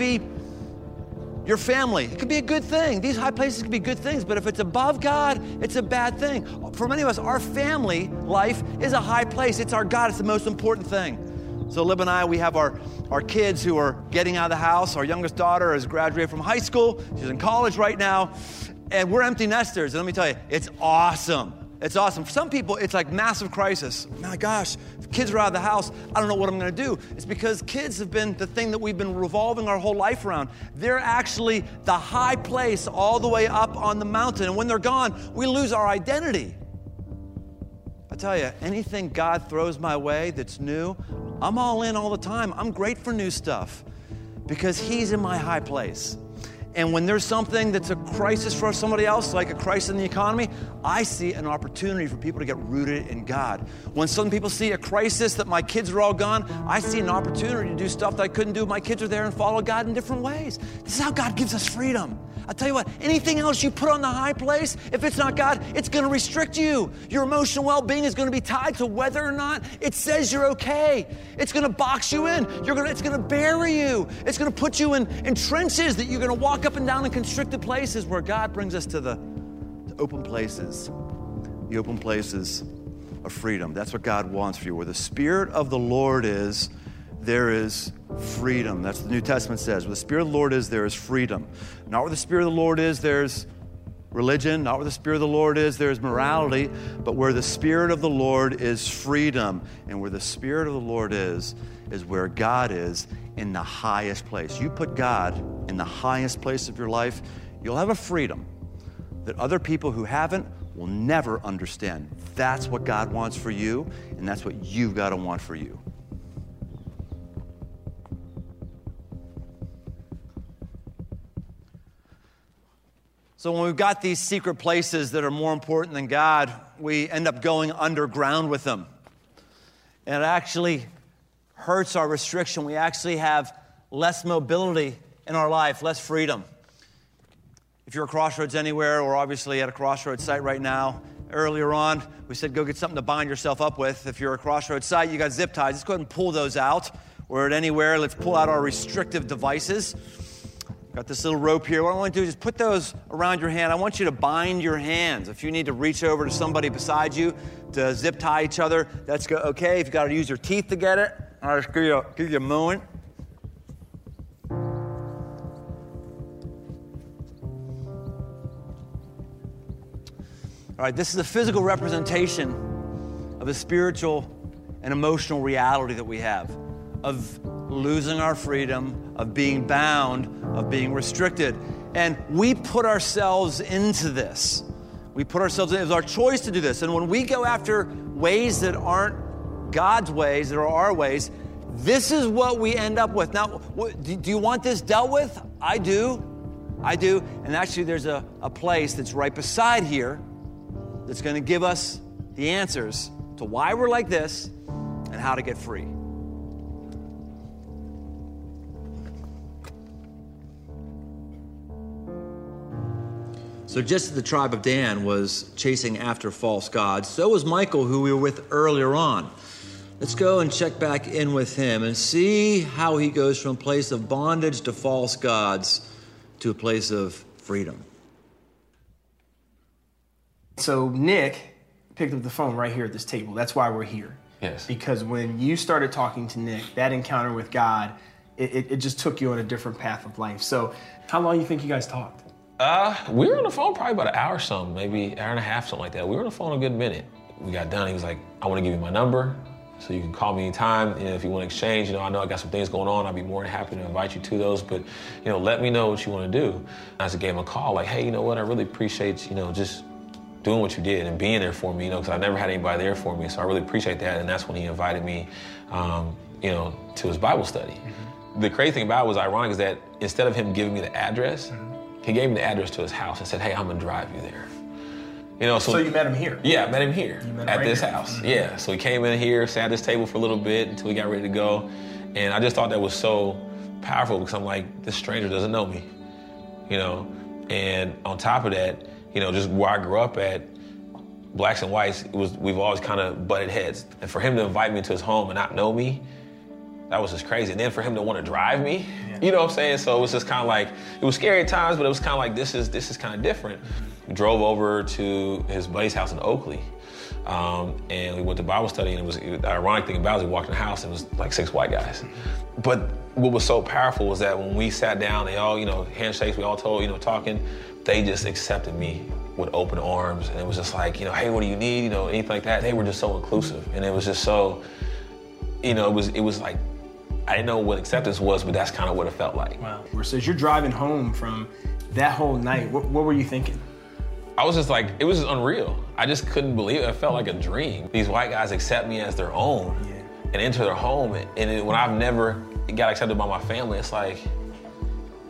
your family. It could be a good thing. These high places can be good things, but if it's above God, it's a bad thing. For many of us, our family life is a high place. It's our God. It's the most important thing. So Lib and I, we have our kids who are getting out of the house. Our youngest daughter has graduated from high school. She's in college right now. And we're empty nesters. And let me tell you, it's awesome. It's awesome. For some people, it's like massive crisis. My gosh, if kids are out of the house, I don't know what I'm going to do. It's because kids have been the thing that we've been revolving our whole life around. They're actually the high place all the way up on the mountain. And when they're gone, we lose our identity. I tell you, anything God throws my way that's new, I'm all in all the time. I'm great for new stuff because He's in my high place. And when there's something that's a crisis for somebody else, like a crisis in the economy, I see an opportunity for people to get rooted in God. When some people see a crisis that my kids are all gone, I see an opportunity to do stuff that I couldn't do if my kids are there and follow God in different ways. This is how God gives us freedom. I'll tell you what, anything else you put on the high place, if it's not God, it's going to restrict you. Your emotional well-being is going to be tied to whether or not it says you're okay. It's going to box you in. It's going to bury you. It's going to put you in trenches that you're going to walk up and down in constricted places, where God brings us to the open places, the open places of freedom. That's what God wants for you. Where the Spirit of the Lord is, there is freedom. That's what the New Testament says. Where the Spirit of the Lord is, there is freedom. Not where the Spirit of the Lord is, there's religion. Not where the Spirit of the Lord is, there's morality. But where the Spirit of the Lord is freedom. And where the Spirit of the Lord is where God is in the highest place. You put God in the highest place of your life, you'll have a freedom that other people who haven't will never understand. That's what God wants for you, and that's what you've got to want for you. So when we've got these secret places that are more important than God, we end up going underground with them. And it actually hurts our restriction. We actually have less mobility in our life, less freedom. If you're at Crossroads anywhere, or obviously at a Crossroads site right now, earlier on, we said go get something to bind yourself up with. If you're at a Crossroads site, you got zip ties. Let's go ahead and pull those out. Or at anywhere, let's pull out our restrictive devices. Got this little rope here. What I want to do is just put those around your hand. I want you to bind your hands. If you need to reach over to somebody beside you to zip tie each other, that's okay. If you've got to use your teeth to get it, I'll just give you a moment. All right, this is a physical representation of a spiritual and emotional reality that we have, of losing our freedom, of being bound, of being restricted. And we put ourselves into this. We put ourselves in. It's our choice to do this. And when we go after ways that aren't God's ways, that are our ways, this is what we end up with. Now, do you want this dealt with? I do. I do. And actually, there's a place that's right beside here that's going to give us the answers to why we're like this and how to get free. So just as the tribe of Dan was chasing after false gods, so was Michael, who we were with earlier on. Let's go and check back in with him and see how he goes from a place of bondage to false gods to a place of freedom. So Nick picked up the phone right here at this table. That's why we're here. Yes. Because when you started talking to Nick, that encounter with God, it just took you on a different path of life. So how long do you think you guys talked? We were on the phone probably about an hour or something, maybe an hour and a half, something like that. We were on the phone a good minute. We got done. He was like, I want to give you my number so you can call me anytime. And if you want to exchange, I know I got some things going on. I'd be more than happy to invite you to those. But, let me know what you want to do. I just gave him a call like, hey, you know what? I really appreciate, just doing what you did and being there for me, because I never had anybody there for me. So I really appreciate that. And that's when he invited me, to his Bible study. Mm-hmm. The crazy thing about it was ironic is that instead of him giving me the address, he gave me the address to his house and said, hey, I'm going to drive you there. So you met him here? Yeah, I met him here at this house. Mm-hmm. Yeah, so he came in here, sat at this table for a little bit until he got ready to go. And I just thought that was so powerful because I'm like, this stranger doesn't know me, And on top of that, just where I grew up at, blacks and whites, we've always kind of butted heads. And for him to invite me into his home and not know me, that was just crazy. And then for him to want to drive me, you know what I'm saying? So it was just kind of like, it was scary at times, but it was kind of like, this is kind of different. We drove over to his buddy's house in Oakley. And we went to Bible study, and the ironic thing about it was we walked in the house, and it was like 6 white guys. But what was so powerful was that when we sat down, they all, handshakes, we all told, talking, they just accepted me with open arms. And it was just like, hey, what do you need? Anything like that. They were just so inclusive. And it was just so, it was like, I didn't know what acceptance was, but that's kind of what it felt like. Wow. So as you're driving home from that whole night, what were you thinking? I was just like, it was just unreal. I just couldn't believe it. It felt like a dream. These white guys accept me as their own and enter their home. And when I've never got accepted by my family, it's like,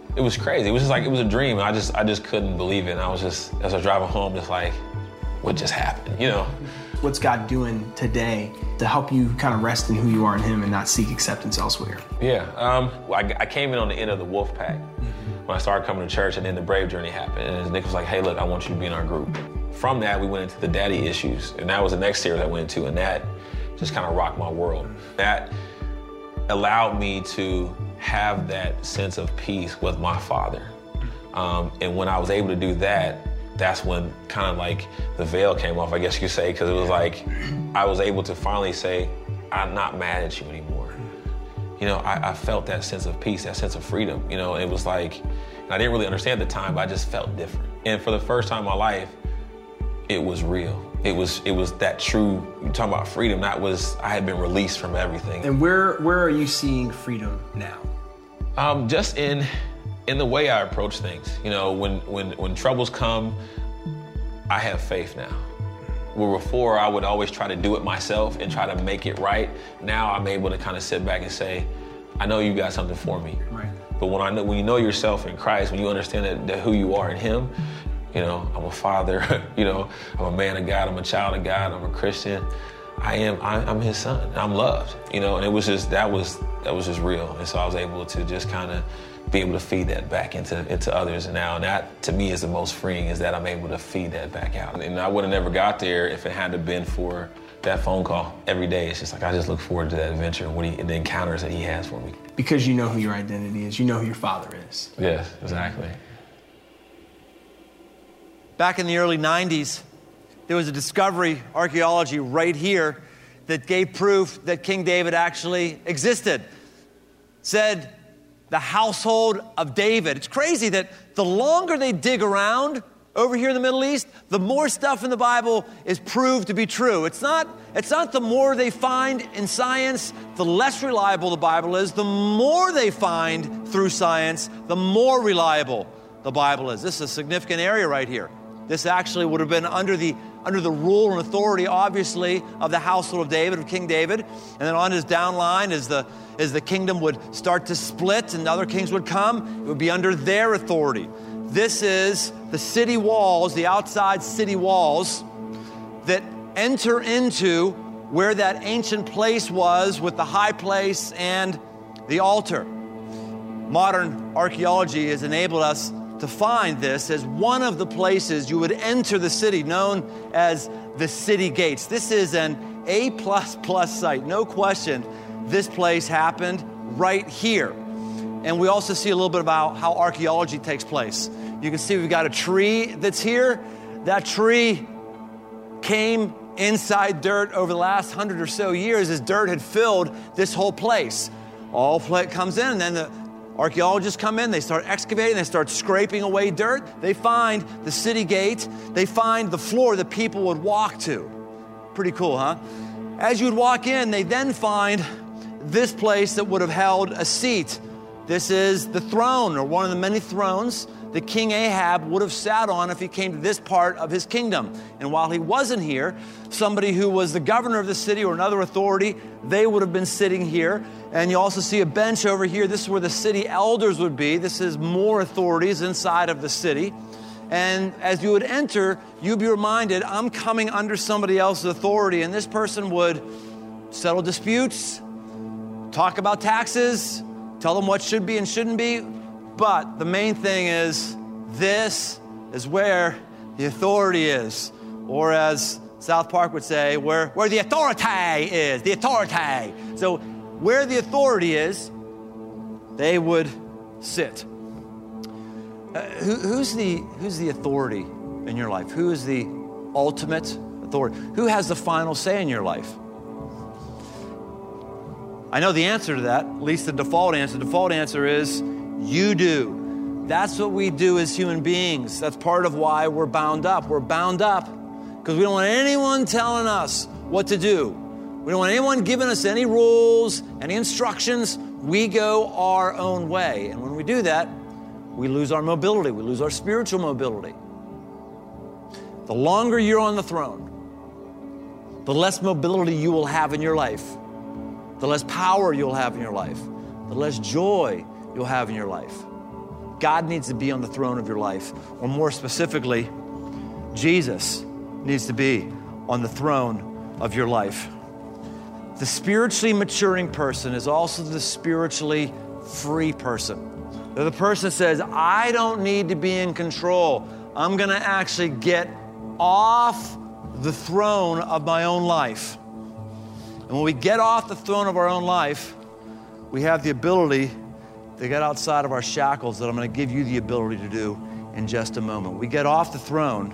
It was crazy. It was just like, it was a dream. I just couldn't believe it. And I was just, as I was driving home, just like, what just happened, you know? What's God doing today to help you kind of rest in who you are in him and not seek acceptance elsewhere? Yeah, I came in on the end of the wolf pack when I started coming to church, and then the Brave Journey happened. And Nick was like, hey, look, I want you to be in our group. From that, we went into the daddy issues, and that was the next series I went into, and that just kind of rocked my world. That allowed me to have that sense of peace with my father. And when I was able to do that, that's when kind of like the veil came off, I guess you could say, because it was like I was able to finally say, I'm not mad at you anymore. You know, I felt that sense of peace, that sense of freedom. You know, it was like, I didn't really understand at the time, but I just felt different. And for the first time in my life, it was real. It was that true, you're talking about freedom, that was, I had been released from everything. And where are you seeing freedom now? Just in the way I approach things. You know, when troubles come, I have faith now. Where before I would always try to do it myself and try to make it right, now I'm able to kind of sit back and say, I know you got something for me. Right. But when you know yourself in Christ, when you understand that who you are in him, you know, I'm a father, you know, I'm a man of God, I'm a child of God, I'm a Christian. I'm his son, I'm loved, you know, and it was just, that was just real. And so I was able to just kind of be able to feed that back into others. And now, and that to me is the most freeing, is that I'm able to feed that back out. And I would have never got there if it hadn't been for that phone call every day. It's just like, I just look forward to that adventure and the encounters that he has for me. Because you know who your identity is, you know who your father is. Yes, exactly. Back in the early 90s, there was a discovery, archaeology right here, that gave proof that King David actually existed. Said the household of David. It's crazy that the longer they dig around over here in the Middle East, the more stuff in the Bible is proved to be true. It's not the more they find in science, the less reliable the Bible is. The more they find through science, the more reliable the Bible is. This is a significant area right here. This actually would have been under the rule and authority, obviously, of the household of David, of King David. And then on his downline, as the kingdom would start to split and other kings would come, it would be under their authority. This is the city walls, the outside city walls that enter into where that ancient place was with the high place and the altar. Modern archaeology has enabled us to find this as one of the places you would enter the city, known as the city gates. This is an A++ site, no question. This place happened right here. And we also see a little bit about how archaeology takes place. You can see we've got a tree that's here. That tree came inside dirt over the last 100 or so years as dirt had filled this whole place. All comes in, and then the archaeologists come in, they start excavating, they start scraping away dirt. They find the city gate. They find the floor that people would walk to. Pretty cool, huh? As you would walk in, they then find this place that would have held a seat. This is the throne, or one of the many thrones that King Ahab would have sat on if he came to this part of his kingdom. And while he wasn't here, somebody who was the governor of the city or another authority, they would have been sitting here. And you also see a bench over here. This is where the city elders would be. This is more authorities inside of the city. And as you would enter, you'd be reminded, I'm coming under somebody else's authority. And this person would settle disputes, talk about taxes, tell them what should be and shouldn't be. But the main thing is, this is where the authority is. Or as South Park would say, where the authority is, the authority. So where the authority is, they would sit. Who's the authority in your life? Who is the ultimate authority? Who has the final say in your life? I know the answer to that, at least the default answer. The default answer is you do. That's what we do as human beings. That's part of why we're bound up. We're bound up because we don't want anyone telling us what to do. We don't want anyone giving us any rules, any instructions. We go our own way. And when we do that, we lose our mobility. We lose our spiritual mobility. The longer you're on the throne, the less mobility you will have in your life, the less power you'll have in your life, the less joy you'll have in your life. God needs to be on the throne of your life. Or more specifically, Jesus needs to be on the throne of your life. The spiritually maturing person is also the spiritually free person. They're the person that says, I don't need to be in control. I'm going to actually get off the throne of my own life. And when we get off the throne of our own life, we have the ability to get outside of our shackles that I'm going to give you the ability to do in just a moment. We get off the throne,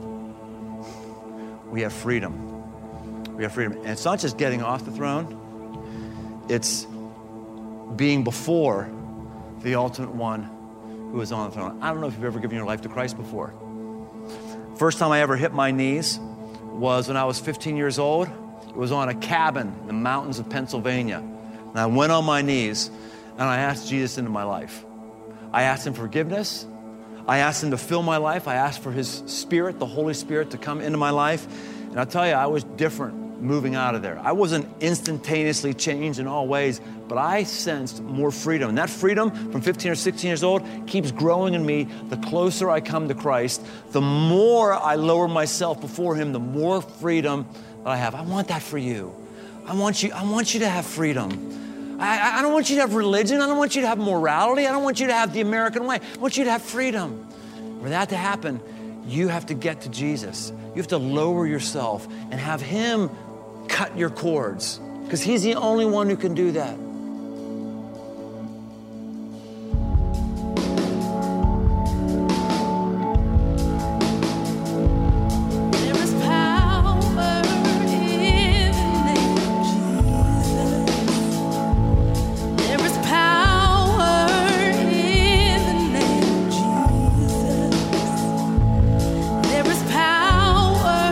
we have freedom. We have freedom. And it's not just getting off the throne, it's being before the ultimate one who is on the throne. I don't know if you've ever given your life to Christ before. First time I ever hit my knees was when I was 15 years old. It was on a cabin in the mountains of Pennsylvania. And I went on my knees and I asked Jesus into my life. I asked him forgiveness. I asked him to fill my life. I asked for his Spirit, the Holy Spirit, to come into my life. And I'll tell you, I was different moving out of there. I wasn't instantaneously changed in all ways, but I sensed more freedom. And that freedom from 15 or 16 years old keeps growing in me. The closer I come to Christ, the more I lower myself before him, the more freedom that I have. I want that for you. I want you to have freedom. I don't want you to have religion. I don't want you to have morality. I don't want you to have the American way. I want you to have freedom. For that to happen, you have to get to Jesus. You have to lower yourself and have him cut your cords, because he's the only one who can do that.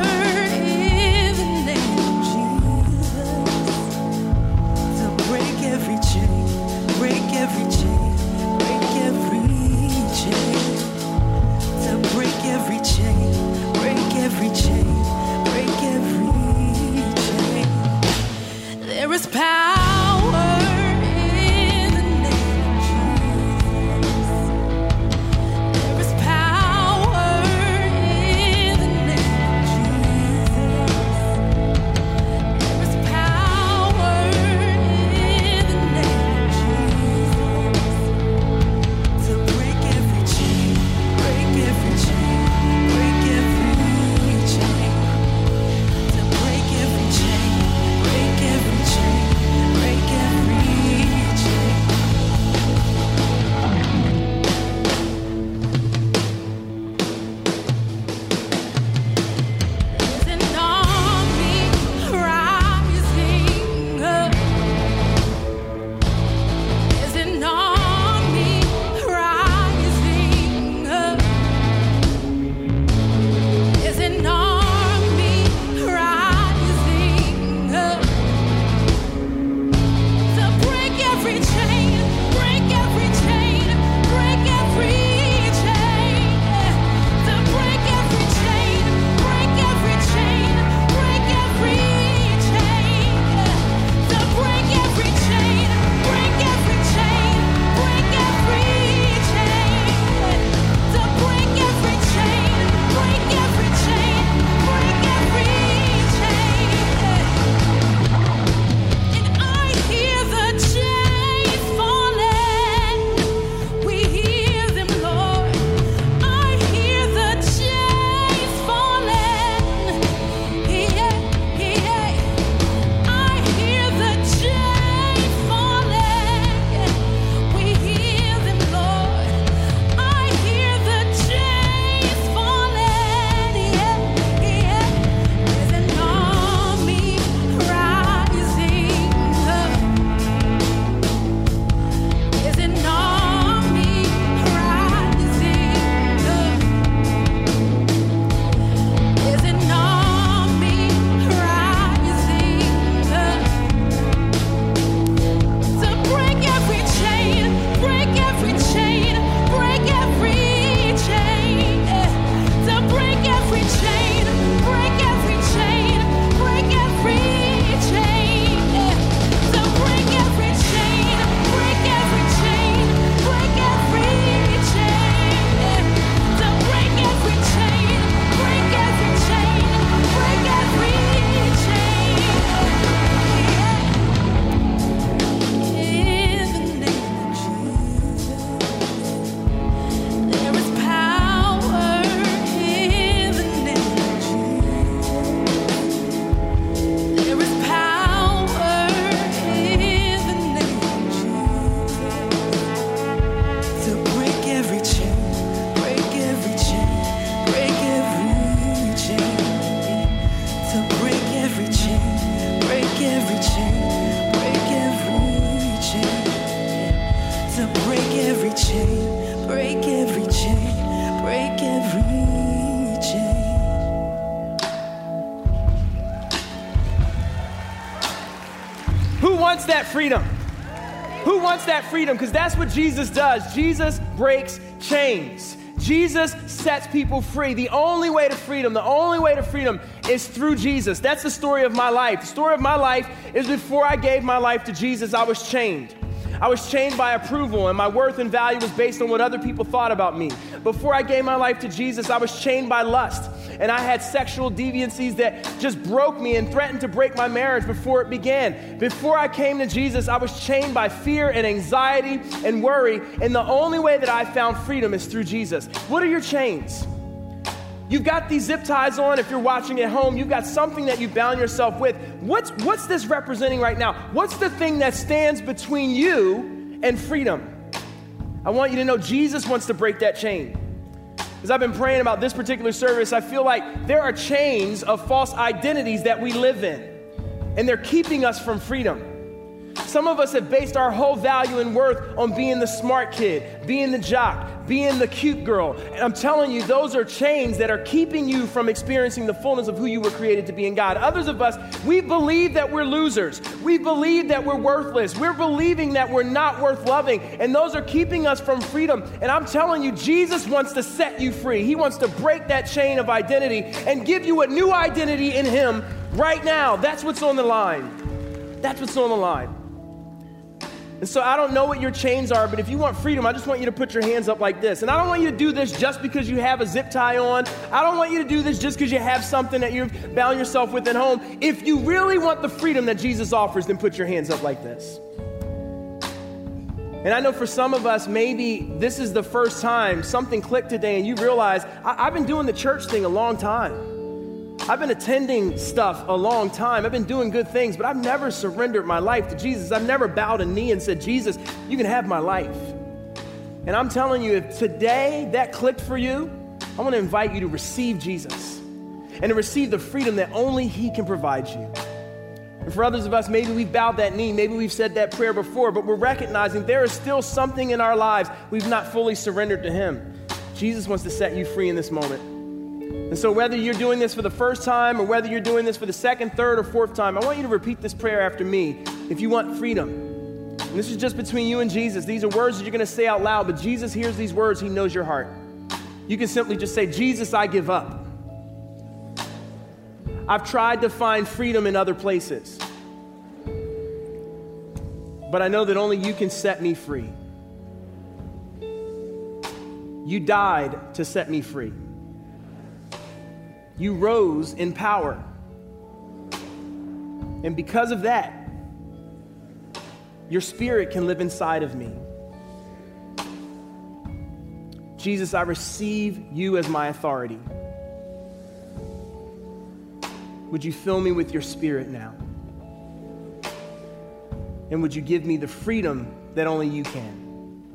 Break it. wants that freedom? Who wants that freedom? Because that's what Jesus does. Jesus breaks chains. Jesus sets people free. The only way to freedom is through Jesus. That's the story of my life. The story of my life is before I gave my life to Jesus, I was chained. I was chained by approval, and my worth and value was based on what other people thought about me. Before I gave my life to Jesus, I was chained by lust, and I had sexual deviancies that just broke me and threatened to break my marriage before it began. Before I came to Jesus, I was chained by fear and anxiety and worry, and the only way that I found freedom is through Jesus. What are your chains? You've got these zip ties on. If you're watching at home, you've got something that you bound yourself with. What's this representing right now? What's the thing that stands between you and freedom? I want you to know Jesus wants to break that chain. As I've been praying about this particular service, I feel like there are chains of false identities that we live in, and they're keeping us from freedom. Some of us have based our whole value and worth on being the smart kid, being the jock, being the cute girl. And I'm telling you, those are chains that are keeping you from experiencing the fullness of who you were created to be in God. Others of us, we believe that we're losers. We believe that we're worthless. We're believing that we're not worth loving. And those are keeping us from freedom. And I'm telling you, Jesus wants to set you free. He wants to break that chain of identity and give you a new identity in Him right now. That's what's on the line. That's what's on the line. And so I don't know what your chains are, but if you want freedom, I just want you to put your hands up like this. And I don't want you to do this just because you have a zip tie on. I don't want you to do this just because you have something that you've bound yourself with at home. If you really want the freedom that Jesus offers, then put your hands up like this. And I know for some of us, maybe this is the first time something clicked today and you realize, I've been doing the church thing a long time. I've been attending stuff a long time. I've been doing good things, but I've never surrendered my life to Jesus. I've never bowed a knee and said, Jesus, you can have my life. And I'm telling you, if today that clicked for you, I want to invite you to receive Jesus and to receive the freedom that only He can provide you. And for others of us, maybe we've bowed that knee, maybe we've said that prayer before, but we're recognizing there is still something in our lives we've not fully surrendered to Him. Jesus wants to set you free in this moment. And so whether you're doing this for the first time or whether you're doing this for the second, third, or fourth time, I want you to repeat this prayer after me if you want freedom. And this is just between you and Jesus. These are words that you're going to say out loud, but Jesus hears these words. He knows your heart. You can simply just say, Jesus, I give up. I've tried to find freedom in other places, but I know that only you can set me free. You died to set me free. You rose in power. And because of that, your spirit can live inside of me. Jesus, I receive you as my authority. Would you fill me with your spirit now? And would you give me the freedom that only you can?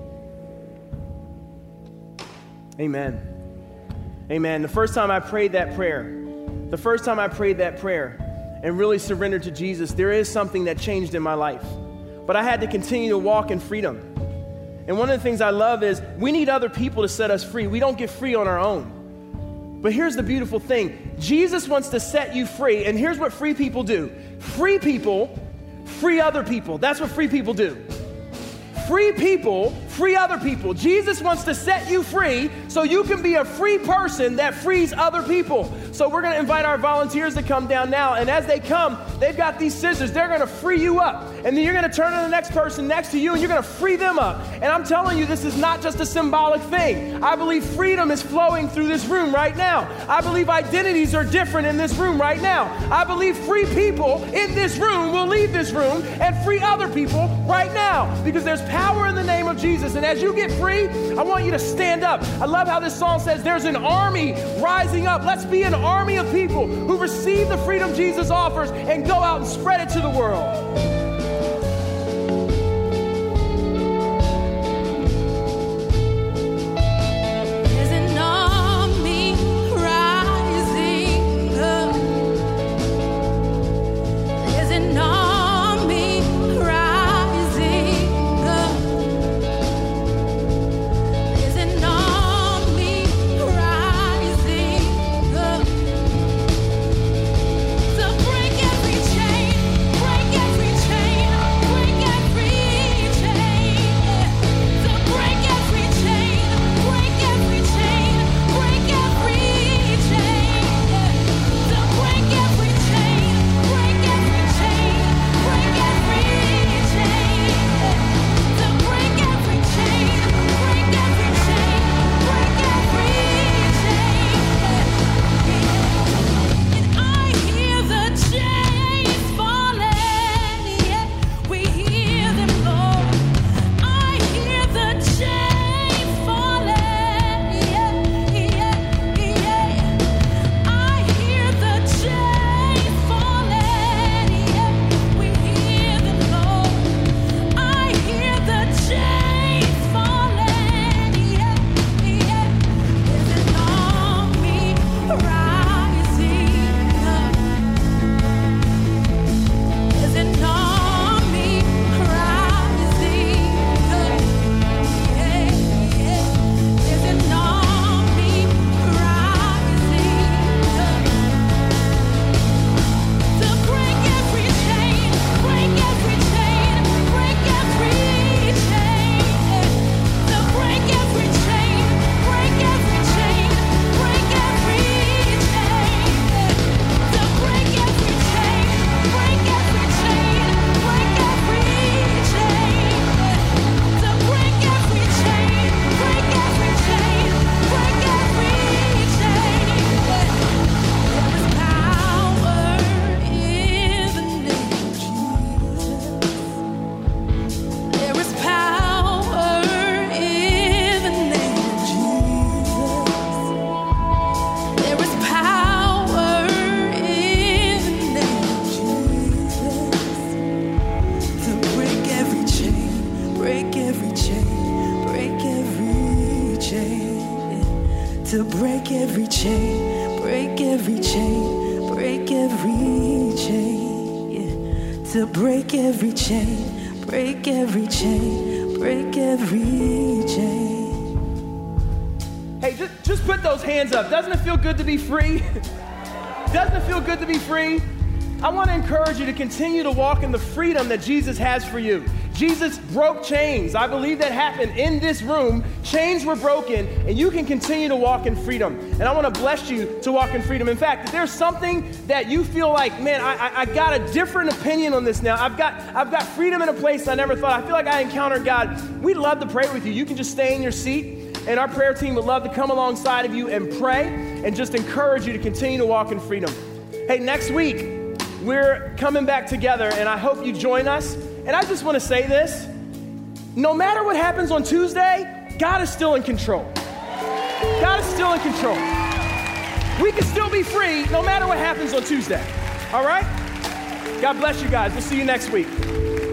Amen. Amen. The first time I prayed that prayer and really surrendered to Jesus, there is something that changed in my life. But I had to continue to walk in freedom. And one of the things I love is we need other people to set us free. We don't get free on our own. But here's the beautiful thing. Jesus wants to set you free, and here's what free people do. Free people free other people. That's what free people do. Free people free other people. Jesus wants to set you free so you can be a free person that frees other people. So we're going to invite our volunteers to come down now. And as they come, they've got these scissors. They're going to free you up. And then you're going to turn to the next person next to you and you're going to free them up. And I'm telling you, this is not just a symbolic thing. I believe freedom is flowing through this room right now. I believe identities are different in this room right now. I believe free people in this room will leave this room and free other people right now because there's power in the name of Jesus. And as you get free, I want you to stand up. I love how this song says there's an army rising up. Let's be an army of people who receive the freedom Jesus offers and go out and spread it to the world. Break every chain. every chain, yeah. To break every chain, break every chain, break every chain. Hey, just put those hands up. Doesn't it feel good to be free? Doesn't it feel good to be free? I want to encourage you to continue to walk in the freedom that Jesus has for you. Jesus broke chains. I believe that happened in this room. Chains were broken, and you can continue to walk in freedom. And I want to bless you to walk in freedom. In fact, if there's something that you feel like, man, I got a different opinion on this now. I've got freedom in a place I never thought. I feel like I encountered God. We'd love to pray with you. You can just stay in your seat, and our prayer team would love to come alongside of you and pray and just encourage you to continue to walk in freedom. Hey, next week, we're coming back together, and I hope you join us. And I just want to say this. No matter what happens on Tuesday, God is still in control. God is still in control. We can still be free no matter what happens on Tuesday. All right? God bless you guys. We'll see you next week.